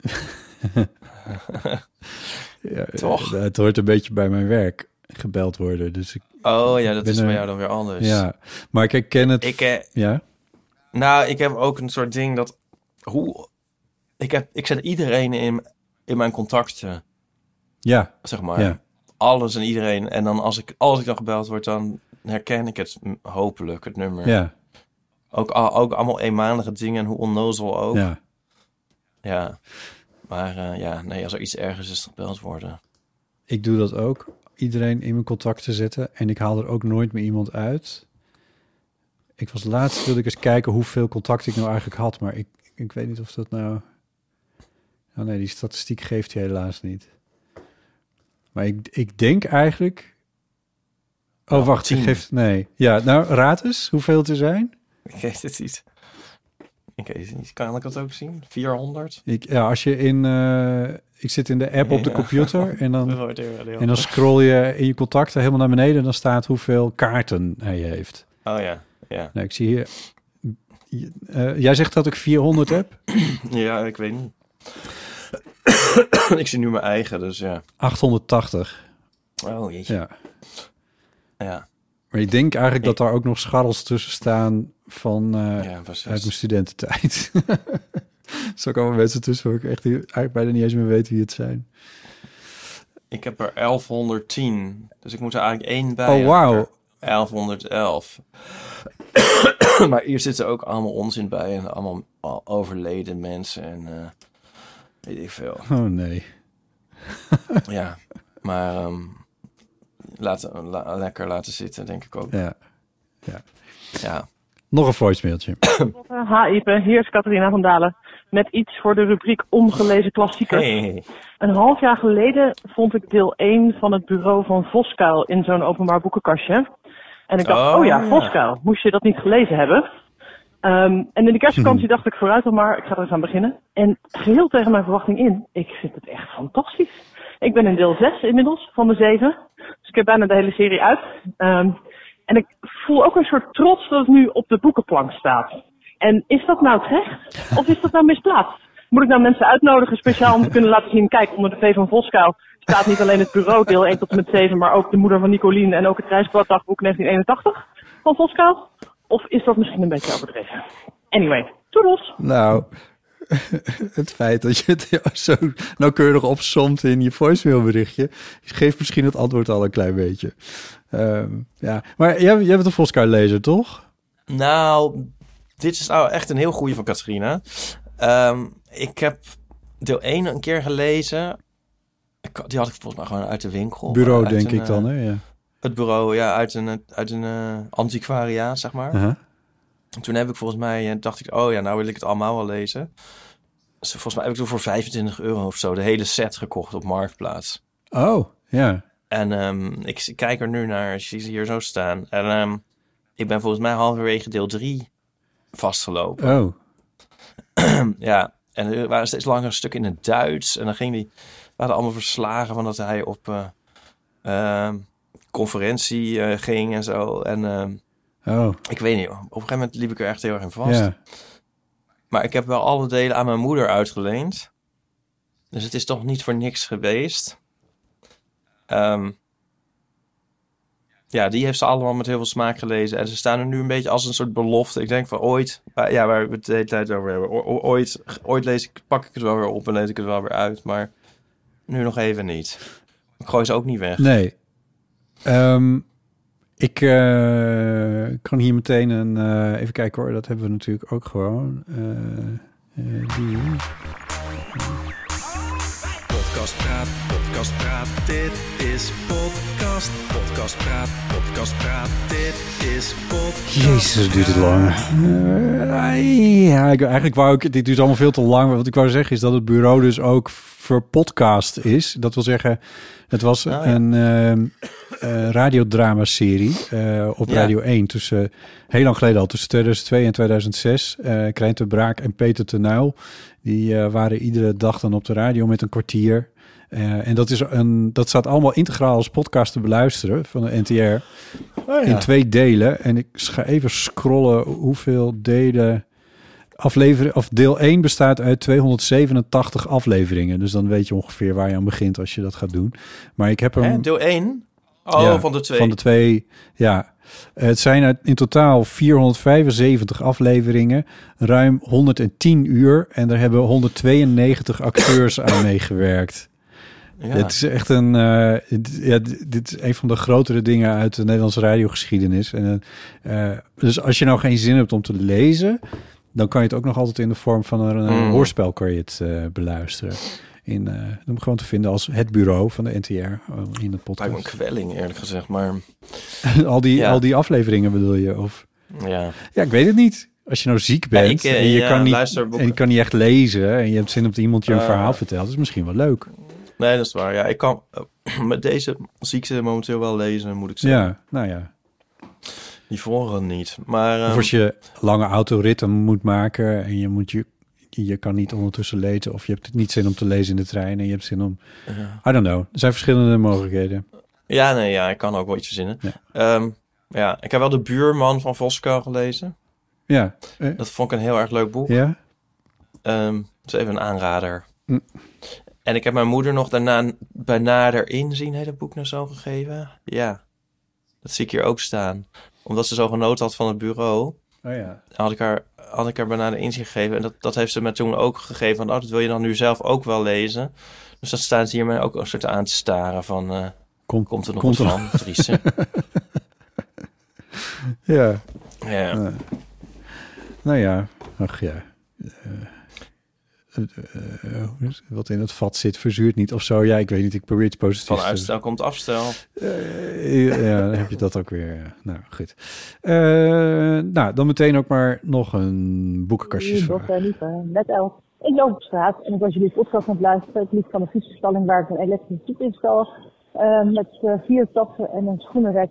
Ja, toch? Het hoort een beetje bij mijn werk, gebeld worden. Dus ik dat is bij jou dan weer anders. Ja, maar ik herken het. Ja? Nou, ik heb ook een soort ding dat... Ik zet iedereen in mijn contacten. Ja. Zeg maar. Ja. Alles en iedereen. En dan als ik dan gebeld word, dan herken ik het hopelijk, het nummer. Ja. Ook allemaal eenmalige dingen en hoe onnozel ook. Ja. Ja. Maar als er iets ergens is gebeld worden. Ik doe dat ook. Iedereen in mijn contacten zetten. En ik haal er ook nooit meer iemand uit. Ik was laatst, wilde ik eens kijken hoeveel contact ik nou eigenlijk had. Maar ik weet niet of dat nou... Oh nee, die statistiek geeft hij helaas niet. Maar ik denk eigenlijk... Oh, wacht. Nee. Ja, nou, raad eens hoeveel het er zijn. Ik weet het niet. Ik weet het niet. Kan ik dat ook zien? 400? Als je ik zit in de app op de computer en dan scroll je in je contacten helemaal naar beneden en dan staat hoeveel kaarten hij heeft. Oh ja, ja. Nou, ik zie hier... jij zegt dat ik 400 heb? Ja, ik weet niet. Ik zie nu mijn eigen, dus ja. 880. Oh, jeetje. Ja. Ja. Maar ik denk eigenlijk dat daar ook nog scharrels tussen staan van uit mijn studententijd. Er zijn ook allemaal mensen tussen waar ik echt eigenlijk bijna niet eens meer weet wie het zijn. Ik heb er 1110. Dus ik moet er eigenlijk 1 bij. Oh, wauw. 1111. Maar hier zitten ook allemaal onzin bij. En allemaal overleden mensen. En weet ik veel. Oh, nee. Ja, maar... lekker laten zitten, denk ik ook. Ja. Nog een voicemailtje. Ha, Ipe, hier is Catharina van Dalen. Met iets voor de rubriek Ongelezen Klassieker. Hey. Een half jaar geleden vond ik deel 1 van het bureau van Voskuil in zo'n openbaar boekenkastje. En ik dacht, Voskuil, moest je dat niet gelezen hebben? En in de kerstvakantie dacht ik vooruit al maar, ik ga er eens aan beginnen. En geheel tegen mijn verwachting in, ik vind het echt fantastisch. Ik ben in deel 6 inmiddels, van de 7. Dus ik heb bijna de hele serie uit. En ik voel ook een soort trots dat het nu op de boekenplank staat. En is dat nou terecht? Of is dat nou misplaatst? Moet ik nou mensen uitnodigen speciaal om te kunnen laten zien... kijk, onder de V van Voskuil staat niet alleen het bureau deel 1 tot en met 7... maar ook de moeder van Nicolien en ook het reiskwartdagboek 1981 van Voskuil? Of is dat misschien een beetje overdreven? Anyway, toedels! Nou, het feit dat je het zo nauwkeurig opsomt in je voicemailberichtje geeft misschien het antwoord al een klein beetje. Ja, maar jij bent een Voskuil-lezer, toch? Nou, dit is nou echt een heel goeie van Catharina. Ik heb deel 1 een keer gelezen. Die had ik volgens mij gewoon uit de winkel. Bureau, denk ik dan, hè? Ja. Het bureau, ja, uit een antiquariaat, zeg maar. Uh-huh. Toen heb ik volgens mij, dacht ik, oh ja, nou wil ik het allemaal wel lezen. Dus volgens mij heb ik toen voor €25 of zo de hele set gekocht op Marktplaats. Oh, ja. En ik kijk er nu naar, als je hier zo staan. En ik ben volgens mij halverwege deel 3 vastgelopen. Oh. Ja, en er waren steeds langere stukken in het Duits. En dan waren allemaal verslagen van dat hij op conferentie ging en zo. En ik weet niet, op een gegeven moment liep ik er echt heel erg in vast. Ja. Maar ik heb wel alle delen aan mijn moeder uitgeleend. Dus het is toch niet voor niks geweest. Ja, die heeft ze allemaal met heel veel smaak gelezen. En ze staan er nu een beetje als een soort belofte. Ik denk van ooit, ja, waar we het de hele tijd over hebben. Ooit pak ik het wel weer op en lees ik het wel weer uit. Maar nu nog even niet. Ik gooi ze ook niet weg. Nee. Ik kan hier meteen even kijken hoor. Dat hebben we natuurlijk ook gewoon. Die... Podcast praat, dit is podcast. Podcast praat, dit is podcast. Jezus, duurt het lang. Ja, eigenlijk wou ik... Dit duurt allemaal veel te lang. Wat ik wou zeggen is dat het bureau dus ook verpodcast is. Dat wil zeggen, het was een radiodrama-serie op Radio 1. Heel lang geleden al, tussen 2002 en 2006. Krijn te Braak en Peter te Nuil. Die waren iedere dag dan op de radio met een kwartier. En dat staat allemaal integraal als podcast te beluisteren van de NTR. Oh ja. In 2 delen. En ik ga even scrollen hoeveel delen... deel 1 bestaat uit 287 afleveringen. Dus dan weet je ongeveer waar je aan begint als je dat gaat doen. Maar ik heb hem... Deel 1? Oh, ja, van de 2. Van de 2, ja. Het zijn in totaal 475 afleveringen, ruim 110 uur. En daar hebben 192 acteurs aan meegewerkt. Ja. Het is echt dit is een van de grotere dingen uit de Nederlandse radiogeschiedenis. En, dus als je nou geen zin hebt om te lezen, dan kan je het ook nog altijd in de vorm van een hoorspel kan je het beluisteren. Om gewoon te vinden als het bureau van de NTR in de podcast. Lijkt me een kwelling, eerlijk gezegd, maar... al die afleveringen bedoel je? Of... Ja, ik weet het niet. Als je nou ziek bent en je kan niet echt lezen... en je hebt zin op iemand je een verhaal vertelt... is misschien wel leuk. Nee, dat is waar. Ja, ik kan met deze ziekte momenteel wel lezen, moet ik zeggen. Ja, nou ja. Die vorige niet. Maar, of als je lange autoritten moet maken... en je kan niet ondertussen lezen... of je hebt niet zin om te lezen in de trein... en je hebt zin om... I don't know. Er zijn verschillende mogelijkheden. Ja, ik kan ook wel iets verzinnen. Ja. Ik heb wel De Buurman van Voskuil gelezen. Ja. Dat vond ik een heel erg leuk boek. Ja? Dat is even een aanrader. En ik heb mijn moeder nog daarna bij Nader Inzien... heet dat boek nou zo gegeven. Ja, dat zie ik hier ook staan. Omdat ze zo genoten had van het bureau... Oh ja. Had ik haar bijna de inzicht gegeven. En dat heeft ze me toen ook gegeven. Van, dat wil je dan nu zelf ook wel lezen. Dus dat staat hier mij ook een soort aan te staren. Van, komt er nog wat van, Driese? Ja. Ja. Nou ja, ach ja. Wat in het vat zit, verzuurt niet of zo. Ja, ik weet niet, ik probeer iets positiefs. Van uitstel komt afstel. Ja, dan heb je dat ook weer. Ja. Nou, goed. Nou, dan meteen ook maar nog een boekenkastjesvraag. Net 11. Ik loop op straat en ik was jullie podcast aan het luisteren. Ik liep van een fietsenstalling waar ik een elektrische fiets instal. Met 4 tassen en een schoenenrek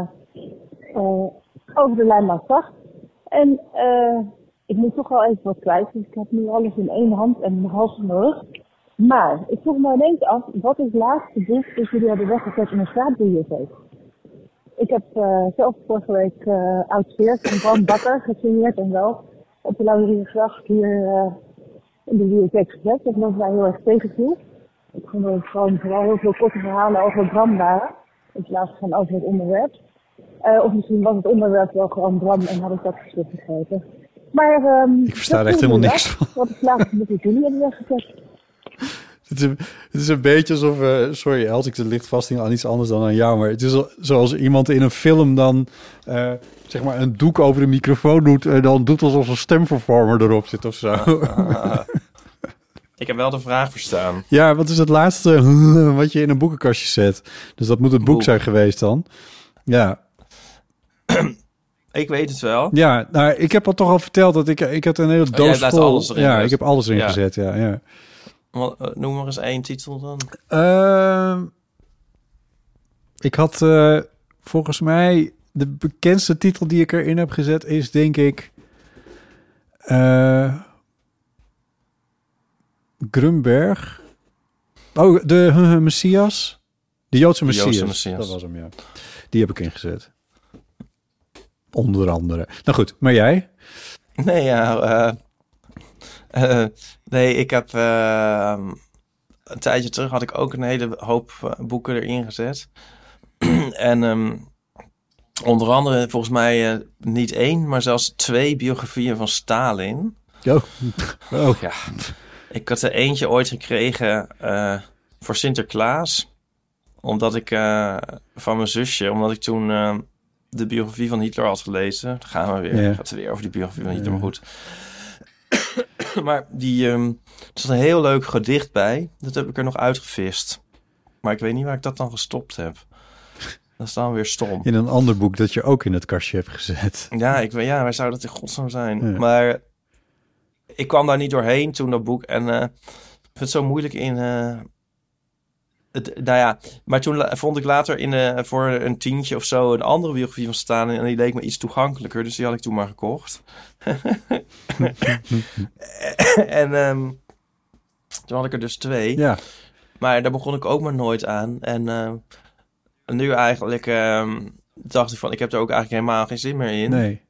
over de Lijnbaansgracht. En ik moet toch wel even wat kwijt. Dus ik heb nu alles in 1 hand en een half in mijn rug. Maar ik vroeg me ineens af, wat is het laatste boek dat jullie hebben weggezet in een straatbibliotheek? Ik heb zelf vorige week Oud Veert van Bram Bakker gesigneerd en wel op de Lauriergracht hier in de bibliotheek gezet. Dat was mij heel erg tegenviel. Ik vond dat het gewoon vooral heel veel korte verhalen over Bram waren. In plaats van over het onderwerp. Of misschien was het onderwerp wel gewoon Bram en had ik dat geschikt gegeten. Maar ik versta er echt helemaal niks van. Wat is laatst met jullie hebben weggezet. Het is een beetje alsof... sorry, Els, ik licht vast aan iets anders dan aan jou. Maar het is zoals iemand in een film dan... zeg maar een doek over de microfoon doet... en dan doet alsof een stemvervormer erop zit of zo. Ik heb wel de vraag verstaan. Ja, wat is het laatste wat je in een boekenkastje zet? Dus dat moet het boek zijn geweest dan. Ja. Ik weet het wel. Ja, nou, ik heb al toch al verteld dat ik had een hele doos vol. Alles erin, ja, ik heb alles erin gezet, ja. Noem maar eens 1 titel dan. Ik had volgens mij de bekendste titel die ik erin heb gezet is denk ik Grunberg. Oh, de Messias. De Joodse Messias. Dat was hem, ja. Die heb ik ingezet. Onder andere. Nou goed, maar jij? Nee, nee, ik heb... een tijdje terug had ik ook een hele hoop boeken erin gezet. En onder andere volgens mij niet 1, maar zelfs 2 biografieën van Stalin. Oh. Ja. Ik had er eentje ooit gekregen voor Sinterklaas. Omdat ik van mijn zusje, omdat ik toen de biografie van Hitler had gelezen. Dan gaan we weer. Gaat het weer over die biografie van Hitler, maar goed. Maar er zat een heel leuk gedicht bij. Dat heb ik er nog uitgevist. Maar ik weet niet waar ik dat dan gestopt heb. Dat is dan weer stom. In een ander boek dat je ook in het kastje hebt gezet. Ja, waar zou dat in godsnaam zijn? Ja. Maar ik kwam daar niet doorheen toen, dat boek. En ik vind het zo moeilijk in... maar toen vond ik later voor een tientje of zo een andere biografie van Stalin. En die leek me iets toegankelijker. Dus die had ik toen maar gekocht. En toen had ik er dus 2. Ja. Maar daar begon ik ook maar nooit aan. En nu eigenlijk dacht ik van... Ik heb er ook eigenlijk helemaal geen zin meer in. Nee.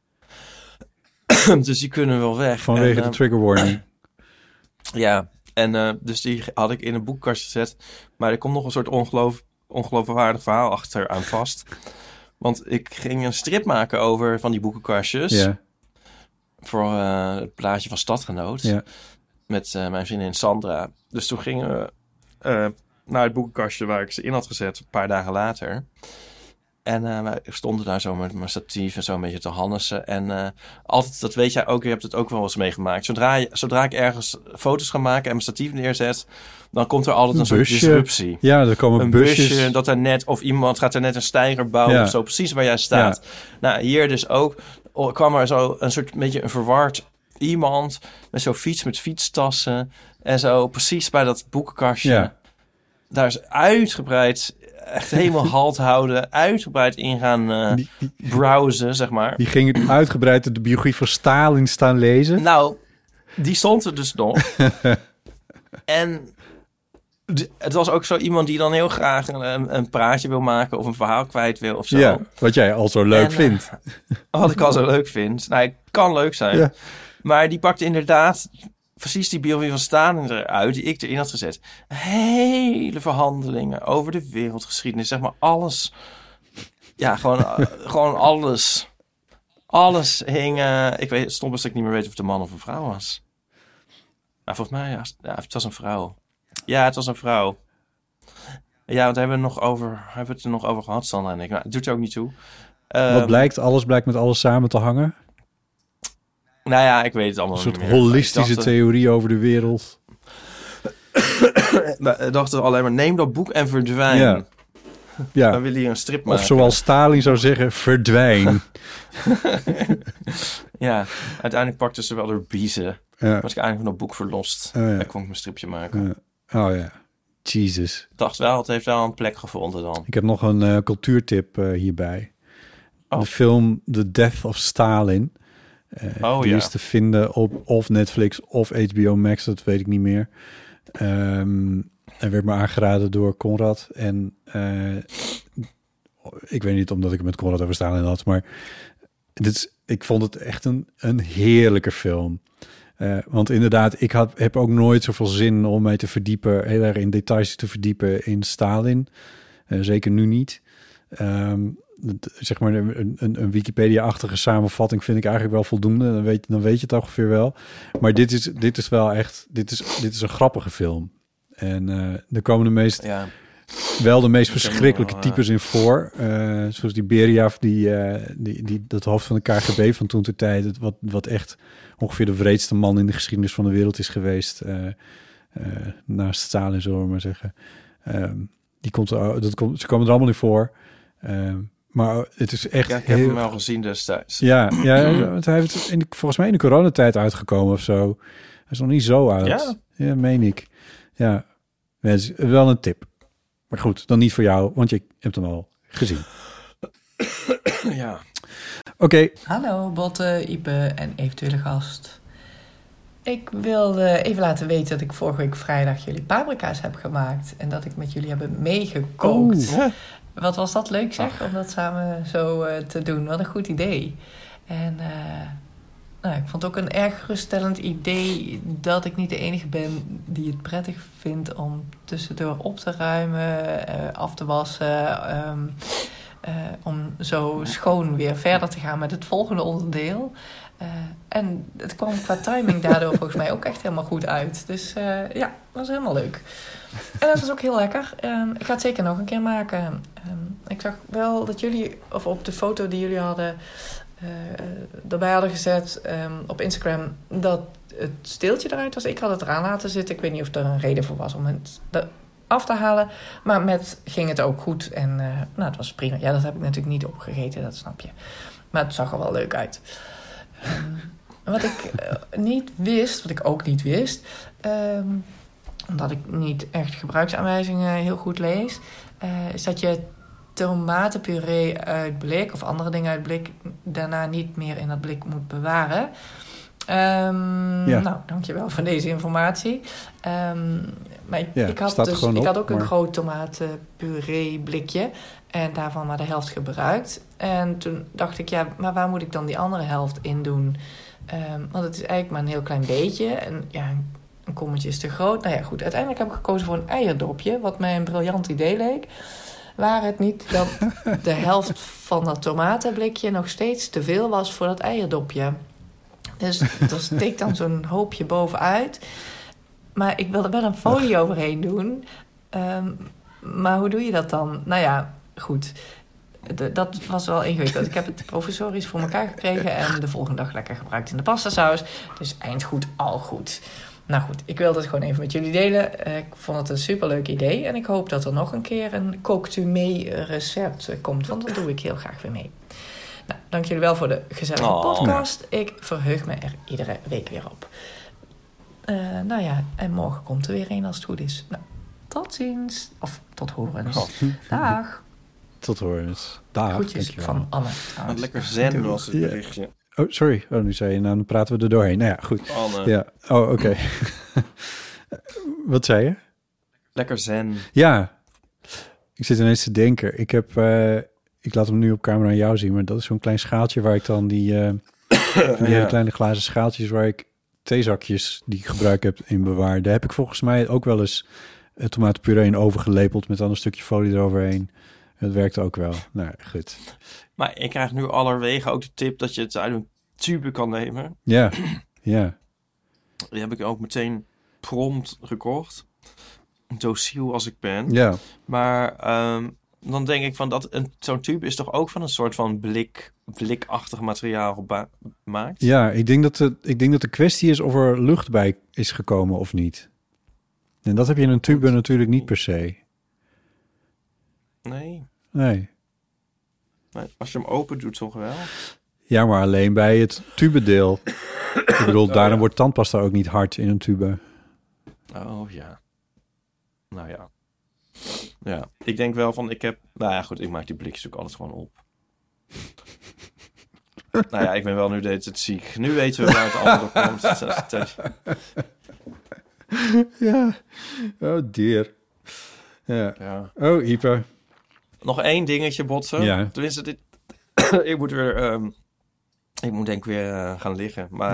Dus die kunnen wel weg. Vanwege de trigger warning. Ja. En dus die had ik in een boekkastje gezet. Maar er komt nog een soort ongeloofwaardig verhaal achter aan vast. Want ik ging een strip maken over van die boekenkastjes. Ja. Voor het plaatje van Stadgenoot. Ja. Met mijn vriendin Sandra. Dus toen gingen we naar het boekenkastje waar ik ze in had gezet. Een paar dagen later. En we stonden daar zo met mijn statief en zo een beetje te hannissen. En altijd, dat weet jij ook, je hebt het ook wel eens meegemaakt. Zodra ik ergens foto's ga maken en mijn statief neerzet... dan komt er altijd een soort disruptie. Ja, er komen een busjes. Busje dat er net, of iemand gaat er net een steiger bouwen of zo. Precies waar jij staat. Ja. Nou, hier dus ook kwam er zo een soort beetje een verward iemand... met zo'n fiets met fietstassen. En zo precies bij dat boekenkastje. Ja. Daar is uitgebreid... echt helemaal halt houden, uitgebreid in gaan browsen, zeg maar. Die ging uitgebreid de biografie van Stalin staan lezen. Nou, die stond er dus nog. En het was ook zo iemand die dan heel graag een praatje wil maken... of een verhaal kwijt wil of zo. Ja, wat jij al zo leuk vindt. Wat ik al zo leuk vind. Nou, het kan leuk zijn. Ja. Maar die pakte inderdaad... precies die biografie van Stalin eruit, die ik erin had gezet. Hele verhandelingen over de wereldgeschiedenis, zeg maar alles. Ja, gewoon alles. Alles hing... ik weet stom dat ik niet meer weet of het een man of een vrouw was. Nou, volgens mij, ja, het was een vrouw. Ja, het was een vrouw. Ja, want hebben we het er nog over gehad, Sandra en ik. Nou, het doet er ook niet toe. Wat blijkt? Alles blijkt met alles samen te hangen? Nou ja, ik weet het allemaal niet meer. Een soort holistische theorie over de wereld. Ik dacht alleen maar, neem dat boek en verdwijn. Ja. Dan wil hij een strip maken. Of zoals Stalin zou zeggen, verdwijn. Ja, uiteindelijk pakte ze wel door biezen. Ja. Was ik eigenlijk van dat boek verlost. En kon ik mijn stripje maken. Oh ja, Jesus. Ik dacht wel, het heeft wel een plek gevonden dan. Ik heb nog een cultuurtip hierbij. De film The Death of Stalin. Die is te vinden op of Netflix of HBO Max, dat weet ik niet meer. Hij werd me aangeraden door Conrad. En ik weet niet omdat ik het met Conrad over Stalin had, maar ik vond het echt een heerlijke film. Want inderdaad, ik heb ook nooit zoveel zin om mij te verdiepen, heel erg in details te verdiepen in Stalin. Zeker nu niet. Zeg maar een Wikipedia-achtige samenvatting vind ik eigenlijk wel voldoende. Dan weet je het ongeveer wel. Maar dit is wel echt... Dit is een grappige film. En er komen de meest verschrikkelijke types in voor. Zoals die Beria, die dat hoofd van de KGB van toen ter tijd. Wat echt ongeveer de wreedste man in de geschiedenis van de wereld is geweest. Naast Stalin, zullen we maar zeggen. Ze komen er allemaal in voor. Maar het is echt... Ja, ik heb hem wel gezien destijds. Ja, want hij heeft volgens mij in de coronatijd uitgekomen of zo. Hij is nog niet zo oud. Ja, meen ik. Ja, het is wel een tip. Maar goed, dan niet voor jou, want je hebt hem al gezien. Ja. Oké. Hallo Botte, Ipe en eventuele gast. Ik wilde even laten weten dat ik vorige week vrijdag jullie paprika's heb gemaakt. En dat ik met jullie heb meegekookt. Wat was dat leuk zeg, om dat samen zo te doen. Wat een goed idee. En ik vond het ook een erg geruststellend idee dat ik niet de enige ben die het prettig vindt om tussendoor op te ruimen, af te wassen, om zo schoon weer verder te gaan met het volgende onderdeel. En het kwam qua timing daardoor volgens mij ook echt helemaal goed uit. Dus dat was helemaal leuk. En dat was ook heel lekker. Ik ga het zeker nog een keer maken. Ik zag wel dat jullie, of op de foto die jullie hadden erbij hadden gezet op Instagram, dat het steeltje eruit was. Ik had het eraan laten zitten. Ik weet niet of er een reden voor was om het af te halen. Maar ging het ook goed. En het was prima. Ja, dat heb ik natuurlijk niet opgegeten, dat snap je. Maar het zag er wel leuk uit. Wat ik wat ik ook niet wist, omdat ik niet echt gebruiksaanwijzingen heel goed lees, is dat je tomatenpuree uit blik of andere dingen uit blik daarna niet meer in dat blik moet bewaren. Nou, dankjewel voor deze informatie. Maar ik had ook een groot tomatenpuree blikje en daarvan maar de helft gebruikt. En toen dacht ik, maar waar moet ik dan die andere helft in doen? Want het is eigenlijk maar een heel klein beetje. En een kommetje is te groot. Nou ja, goed. Uiteindelijk heb ik gekozen voor een eierdopje, wat mij een briljant idee leek. Waar het niet dat de helft van dat tomatenblikje nog steeds te veel was voor dat eierdopje. Dus er steekt dan zo'n hoopje bovenuit. Maar ik wilde wel een folie overheen doen. Maar hoe doe je dat dan? Nou ja, goed. Dat was wel ingewikkeld. Ik heb het provisorisch voor elkaar gekregen en de volgende dag lekker gebruikt in de pastasaus. Dus eind goed, al goed. Nou goed, ik wilde het gewoon even met jullie delen. Ik vond het een superleuk idee. En ik hoop dat er nog een keer een kookt-u-mee recept komt. Want dat doe ik heel graag weer mee. Nou, dank jullie wel voor de gezellige podcast. Ik verheug me er iedere week weer op. En morgen komt er weer een als het goed is. Nou, tot ziens. Of tot horens. Dag. Tot horens. Dag. Groetjes van Anne. Wat lekker zen was het berichtje. Oh, sorry. Oh, nu zei je, nou, dan praten we er doorheen. Nou ja, goed. Anne. Ja. Oh, oké. Wat zei je? Lekker zen. Ja. Ik zit ineens te denken. Ik laat hem nu op camera aan jou zien, maar dat is zo'n klein schaaltje waar ik dan die hele kleine glazen schaaltjes waar ik theezakjes die ik gebruik heb in bewaar. Daar heb ik volgens mij ook wel eens tomatenpuree in overgelepeld met dan een stukje folie eroverheen. Het werkt ook wel. Nou, goed. Maar ik krijg nu allerwege ook de tip dat je het uit een tube kan nemen. Ja, ja. Die heb ik ook meteen prompt gekocht. Dociel als ik ben. Ja. Maar dan denk ik van dat zo'n tube is toch ook van een soort van blikachtig materiaal gemaakt? Ja, ik denk dat de kwestie is of er lucht bij is gekomen of niet. En dat heb je in een tube natuurlijk niet per se. Nee. Maar als je hem open doet, toch wel? Ja, maar alleen bij het tubedeel. Ik bedoel, daarom wordt tandpasta ook niet hard in een tube. Oh ja. Nou ja. Ja, ik denk wel van, ik maak die blikjes ook altijd gewoon op. Nou ja, ik ben wel nu het ziek. Nu weten we waar het andere komt. Ja. Oh dear. Ja. Oh, Ipe. Nog één dingetje, Botsen. Ja. Tenminste, dit... ik moet denk ik weer gaan liggen. Maar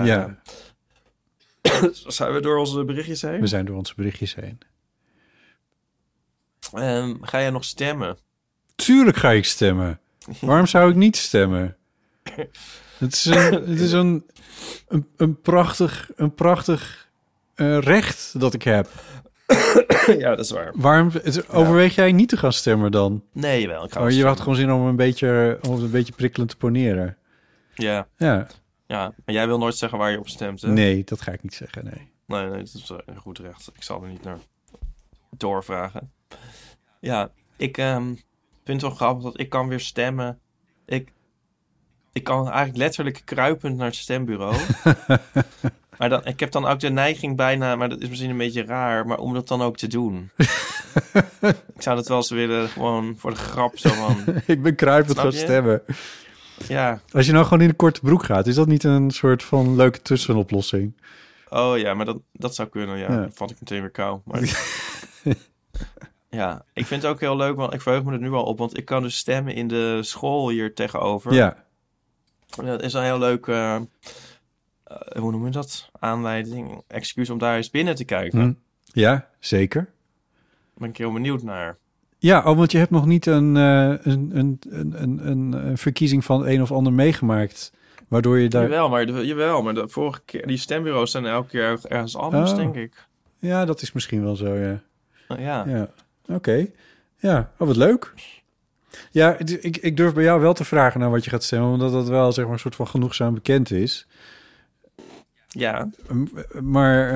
zijn we door onze berichtjes heen? We zijn door onze berichtjes heen. Ga jij nog stemmen? Tuurlijk ga ik stemmen. Waarom zou ik niet stemmen? Het is een prachtig recht dat ik heb. Ja, dat is waar. Waarom overweeg jij niet te gaan stemmen dan? Nee, jawel. Ik ga je had gewoon zin om een beetje prikkelend te poneren. Ja. Ja. Ja, maar jij wil nooit zeggen waar je op stemt, hè? Nee, dat ga ik niet zeggen, nee. Nee, dat is een goed recht. Ik zal er niet naar doorvragen. Ja, ik vind het wel grappig dat ik kan weer stemmen. Ik kan eigenlijk letterlijk kruipend naar het stembureau. Maar ik heb dan ook de neiging bijna, maar dat is misschien een beetje raar, maar om dat dan ook te doen. Ik zou dat wel eens willen, gewoon voor de grap zo van... Ik ben kruipend gaan stemmen. Ja. Als je nou gewoon in een korte broek gaat, is dat niet een soort van leuke tussenoplossing? Oh ja, maar dat zou kunnen, ja. Dan vat ik meteen weer kou. Maar... Ja, ik vind het ook heel leuk, want ik verheug me er nu al op, want ik kan dus stemmen in de school hier tegenover. Ja. Dat is een heel leuk, hoe noem je dat? Aanleiding, excuus om daar eens binnen te kijken. Ja, zeker. Daar ben ik heel benieuwd naar. Ja, want je hebt nog niet een verkiezing van een of ander meegemaakt, waardoor je daar... Jawel, maar de vorige keer, die stembureaus zijn elke keer ergens anders, denk ik. Ja, dat is misschien wel zo, ja. Ja. Oké. Ja, wat leuk. Ja, ik durf bij jou wel te vragen naar wat je gaat stemmen, omdat dat wel, zeg maar, een soort van genoegzaam bekend is. Ja. Maar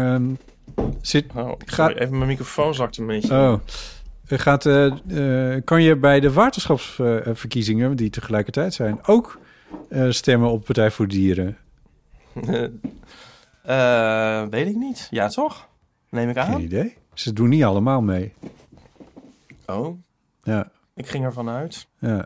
even mijn microfoon zakt een beetje. Kan je bij de waterschapsverkiezingen, die tegelijkertijd zijn, ook stemmen op Partij voor de Dieren? Weet ik niet. Ja, toch? Neem ik aan. Geen idee. Ze doen niet allemaal mee. Oh. Ja. Ik ging ervan uit. Ja.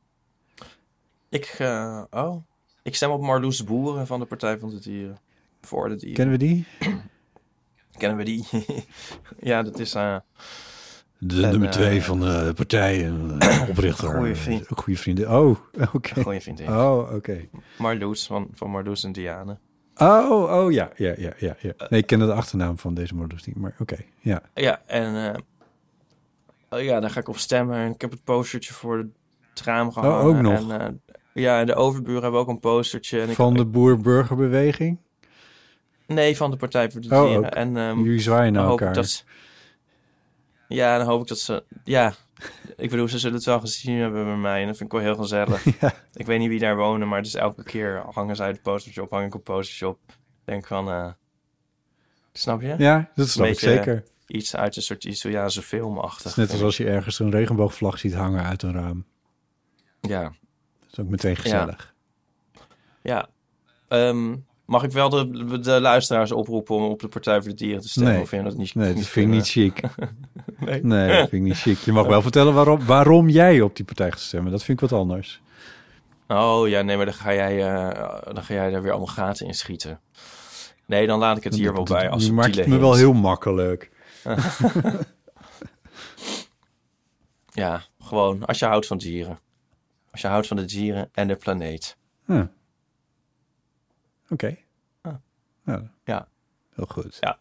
Ik stem op Marloes Boeren van de Partij van de Dieren. Voor de Dieren. Kennen we die? Kennen we die? Ja, dat is... de nummer 2 van de partij. Oprichter. Goeie vriendin. Oh, oké. Goeie vriendin. Oh, oké. Marloes, van Marloes en Diane. Oh, ja. Nee, ik ken de achternaam van deze Marloes niet, maar oké. Ja. Ja, en... daar ga ik op stemmen. En ik heb het postertje voor het raam gehangen. Oh, ook nog? En, de overburen hebben ook een postertje. En van de Boer-Burgerbeweging? Nee, van de Partij voor de Dieren. En jullie zwaaien naar elkaar. Dan hoop ik dat ze... Ja, ik bedoel, ze zullen het wel gezien hebben bij mij. En dat vind ik wel heel gezellig. Ja. Ik weet niet wie daar wonen, maar dus elke keer hangen zij het postertje op. Hang ik een postertje op. Denk van... snap je? Ja, dat snap ik zeker. Iets uit een soort Italiaanse filmachtig. Net als als je ergens een regenboogvlag ziet hangen uit een raam. Ja. Dat is ook meteen gezellig. Ja. Mag ik wel de luisteraars oproepen om op de Partij voor de Dieren te stemmen? Nee, of vind je dat niet, dat vind ik niet chic. Nee, dat vind ik niet chic. Je mag wel vertellen waarom jij op die partij gaat stemmen. Dat vind ik wat anders. Oh ja, nee, maar dan ga jij daar weer allemaal gaten in schieten. Nee, dan laat ik het hier wel bij. Je maakt het me wel heel makkelijk. Ja, gewoon als je houdt van dieren. Als je houdt van de dieren en de planeet. Oké. Ja. Heel goed. Ja.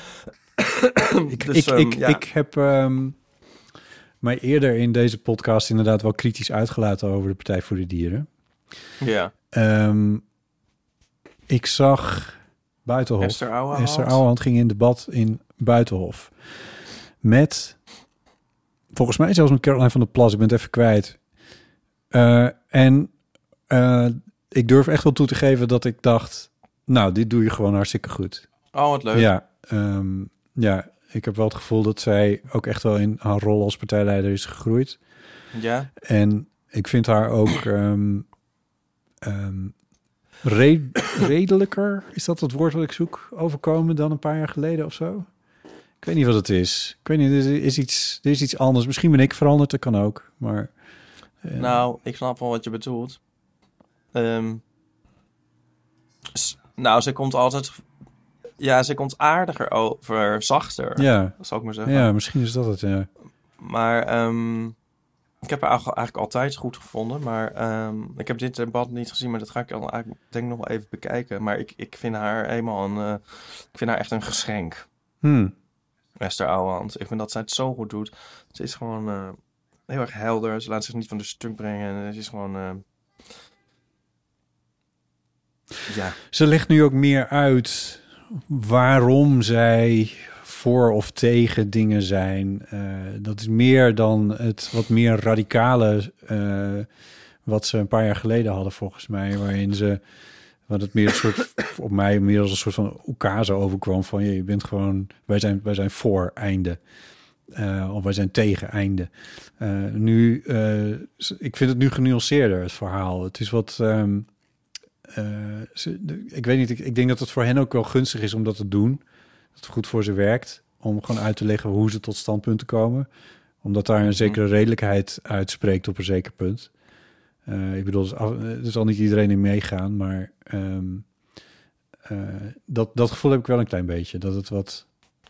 Ik heb mij eerder in deze podcast inderdaad wel kritisch uitgelaten over de Partij voor de Dieren. Ja. Ik zag Buitenhof. Esther Ouwehand ging in debat in Buitenhof. Met, volgens mij zelfs met Caroline van der Plas. Ik ben het even kwijt. Ik durf echt wel toe te geven dat ik dacht... Nou, dit doe je gewoon hartstikke goed. Oh, wat leuk. Ja, ik heb wel het gevoel dat zij ook echt wel in haar rol als partijleider is gegroeid. Ja. En ik vind haar ook redelijker, is dat het woord wat ik zoek, overkomen dan een paar jaar geleden of zo? Ik weet niet wat het is. Ik weet niet, er is iets anders. Misschien ben ik veranderd, dat kan ook. Maar, Nou, ik snap wel wat je bedoelt. Ze komt altijd... Ja, ze komt aardiger over, zachter. Ja. Dat zou ik maar zeggen. Ja, misschien is dat het, ja. Maar ik heb haar eigenlijk altijd goed gevonden. Maar ik heb dit debat niet gezien, maar dat ga ik dan eigenlijk denk ik nog wel even bekijken. Maar ik vind haar ik vind haar echt een geschenk. Esther Ouwehand. Ik vind dat zij het zo goed doet. Ze is gewoon heel erg helder. Ze laat zich niet van de stuk brengen. En het is gewoon... ja. Ze legt nu ook meer uit waarom zij voor of tegen dingen zijn. Dat is meer dan het wat meer radicale... wat ze een paar jaar geleden hadden, volgens mij. Waarin ze... Wat het meer een soort... op mij meer als een soort van oekase overkwam. Van je bent gewoon... Wij zijn voor einde. Of wij zijn tegen einde. Nu... ik vind het nu genuanceerder, het verhaal. Het is wat... ik weet niet, ik denk dat het voor hen ook wel gunstig is om dat te doen. Dat het goed voor ze werkt. Om gewoon uit te leggen hoe ze tot standpunten komen. Omdat daar een zekere redelijkheid uitspreekt op een zeker punt. Ik bedoel, er zal niet iedereen in meegaan, maar dat gevoel heb ik wel een klein beetje. Dat het wat,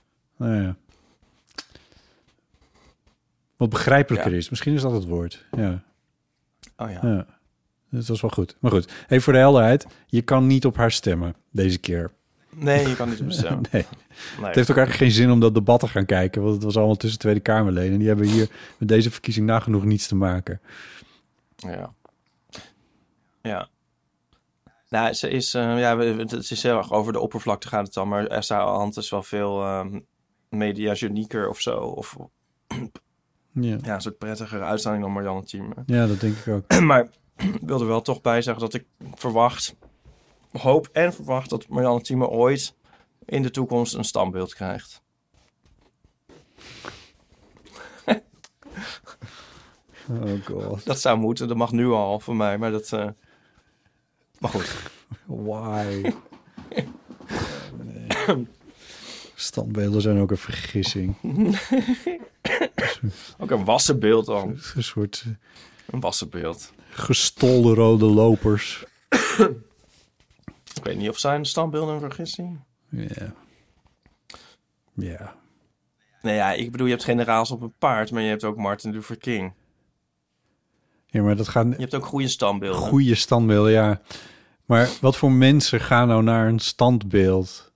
wat begrijpelijker is. Misschien is dat het woord. Ja. Oh ja. Ja. Dat was wel goed. Maar goed, even voor de helderheid. Je kan niet op haar stemmen deze keer. Nee, je kan niet op stemmen. Nee. Het heeft ook eigenlijk geen zin om dat debat te gaan kijken. Want het was allemaal tussen Tweede Kamerleden. En die hebben hier met deze verkiezing nagenoeg niets te maken. Ja. Ja. Nou, ze is... het is heel erg over de oppervlakte gaat het dan. Maar Esther Hand is wel veel mediagenieker of zo. Of een soort prettigere uitstraling dan Marianne Thieme. Ja, dat denk ik ook. Maar ik wil er wel toch bij zeggen dat ik hoop en verwacht dat Marianne Thieme ooit in de toekomst een standbeeld krijgt. Oh god. Dat zou moeten, dat mag nu al voor mij, maar dat... maar goed. Why? Nee. Standbeelden zijn ook een vergissing. Ook een wassenbeeld dan. Een soort... Een wassenbeeld. Gestolde rode lopers. Ik weet niet of zijn standbeelden een vergissing? Ja. Ja. Nee, ja, ik bedoel, je hebt generaals op een paard, maar je hebt ook Martin Luther King. Ja, maar dat gaat... Je hebt ook goede standbeelden. Goede standbeelden, ja. Maar wat voor mensen gaan nou naar een standbeeld?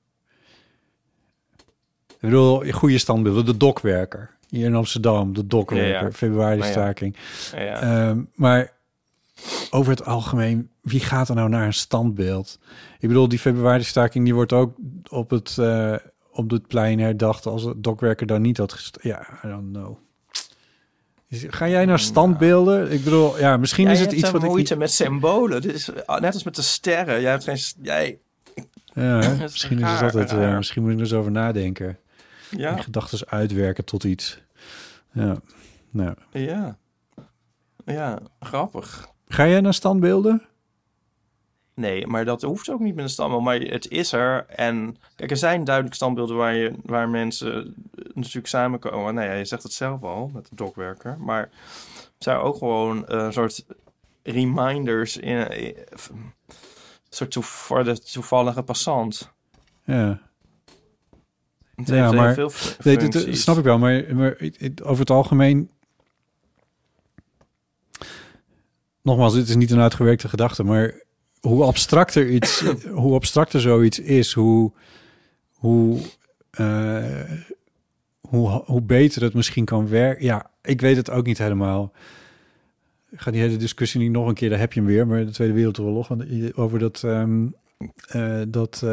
Ik bedoel, goede standbeelden. De dokwerker. Hier in Amsterdam, de dokwerker. Ja. Februari-staking. Ja. Maar over het algemeen, wie gaat er nou naar een standbeeld? Ik bedoel, die februari-staking, die wordt ook op het plein herdacht als de dokwerker dan niet had ja, I don't know. Ga jij naar standbeelden? Ik bedoel, ja, misschien is het iets wat ik moeite met symbolen. Dit is net als met de sterren. Jij hebt geen... Ja, misschien is het altijd... misschien moet ik er eens over nadenken. Ja. Die gedachten uitwerken tot iets. Ja. Nou. Ja, grappig. Ga jij naar standbeelden? Nee, maar dat hoeft ook niet met een standbeeld. Maar het is er. En kijk, er zijn duidelijk standbeelden waar mensen natuurlijk samenkomen. Nee, je zegt het zelf al met de dokwerker. Maar het zijn ook gewoon een soort reminders voor de toevallige passant. Ja. Ja, maar veel dat snap ik wel. Maar over het algemeen... Nogmaals, dit is niet een uitgewerkte gedachte, maar hoe abstracter zoiets is, hoe beter het misschien kan werken. Ja, ik weet het ook niet helemaal. Ik ga die hele discussie niet nog een keer, daar heb je hem weer, maar de Tweede Wereldoorlog, over dat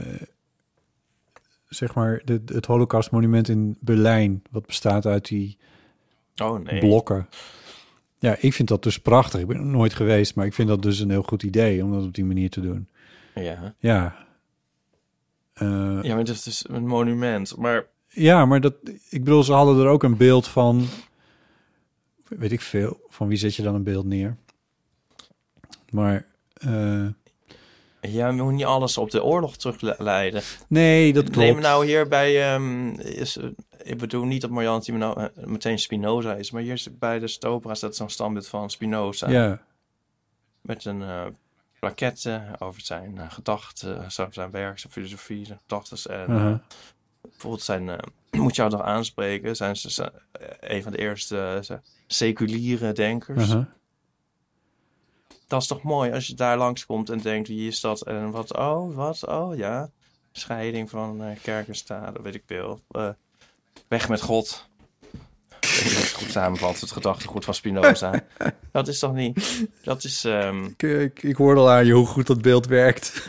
zeg maar het Holocaustmonument in Berlijn, wat bestaat uit die blokken. Ja, ik vind dat dus prachtig. Ik ben er nooit geweest, maar ik vind dat dus een heel goed idee om dat op die manier te doen. Ja. Ja. Ja, maar het is een monument. Maar... Ja, maar ik bedoel, ze hadden er ook een beeld van... Weet ik veel. Van wie zet je dan een beeld neer? Maar... Ja, we moeten niet alles op de oorlog terugleiden. Nee, dat klopt. Neem nou hier bij... ik bedoel niet dat Marianne Thieme nou meteen Spinoza is, maar hier bij de Stopera staat zo'n standbeeld van Spinoza. Ja. Met een plaquette over zijn gedachten, zijn werk, zijn filosofie, zijn gedachten. En bijvoorbeeld zijn... moet je nog aanspreken, zijn ze een van de eerste seculiere denkers. Dat is toch mooi als je daar langskomt en denkt, wie is dat? En wat? Oh, ja. Scheiding van kerk en staat, weet ik veel. Weg met God. goed samenvat, het gedachtegoed van Spinoza. Dat is toch niet... Dat is... Ik hoorde al aan je hoe goed dat beeld werkt.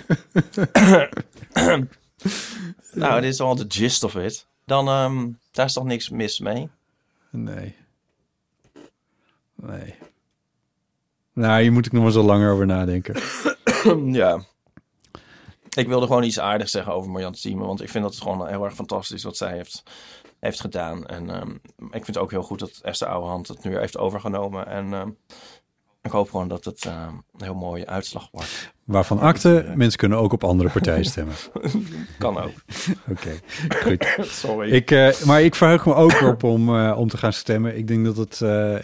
Nou, dit is wel de gist of it. Dan, daar is toch niks mis mee? Nee. Nou, hier moet ik nog maar zo langer over nadenken. Ja. Ik wilde gewoon iets aardigs zeggen over Marianne Thieme, want ik vind dat het gewoon heel erg fantastisch wat zij heeft gedaan. En ik vind het ook heel goed dat Esther Ouwehand het nu heeft overgenomen. En ik hoop gewoon dat het een heel mooie uitslag wordt. Waarvan akte, mensen kunnen ook op andere partijen stemmen. Kan ook. Oké, goed. Sorry. Maar ik verheug me ook op om te gaan stemmen. Ik denk dat het...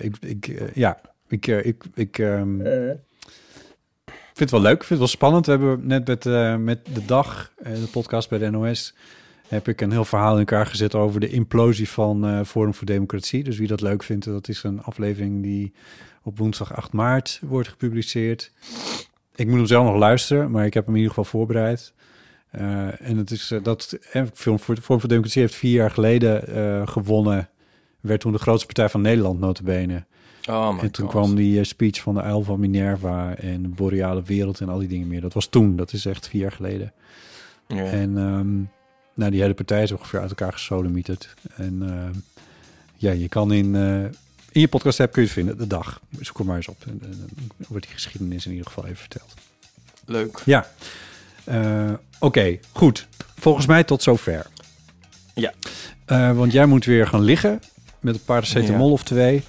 Ik vind het wel leuk, ik vind het wel spannend. We hebben net met de dag, de podcast bij de NOS... heb ik een heel verhaal in elkaar gezet over de implosie van Forum voor Democratie. Dus wie dat leuk vindt, dat is een aflevering die op woensdag 8 maart wordt gepubliceerd. Ik moet hem zelf nog luisteren, maar ik heb hem in ieder geval voorbereid. En het is Forum voor Democratie heeft 4 jaar geleden gewonnen. Werd toen de grootste partij van Nederland, nota bene. En toen kwam die speech van de uil van Minerva en de boreale wereld en al die dingen meer. Dat was toen, dat is echt 4 jaar geleden. Ja. En die hele partij is ongeveer uit elkaar gesodemieterd. En je kan in je podcast app kun je het vinden, de dag. Zoek er maar eens op. En dan wordt die geschiedenis in ieder geval even verteld. Leuk. Ja. Oké, goed. Volgens mij tot zover. Ja. Want jij moet weer gaan liggen met een paracetamol of 2.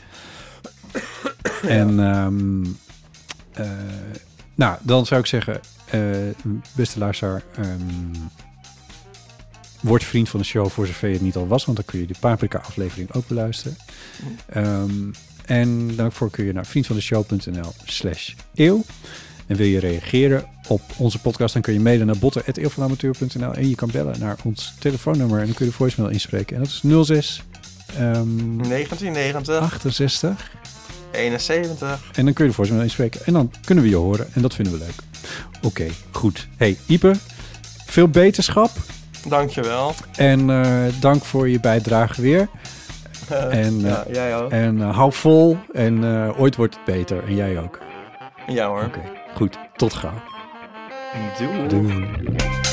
En dan zou ik zeggen, beste luisteraar, word vriend van de show voor zover je het niet al was, want dan kun je de Paprika-aflevering ook beluisteren. En daarvoor kun je naar vriendvandeshow.nl/eeuw. En wil je reageren op onze podcast, dan kun je mailen naar botten@eeuwvanamateur.nl en je kan bellen naar ons telefoonnummer en dan kun je de voicemail inspreken. En dat is 06 1990 68 71. En dan kun je de voicemail inspreken en dan kunnen we je horen en dat vinden we leuk. Oké, goed. Hey, Ipe, veel beterschap. Dankjewel. En dank voor je bijdrage weer. Jij ook. En hou vol en ooit wordt het beter. En jij ook. Ja hoor. Oké, goed. Tot gauw. Doei. Doei.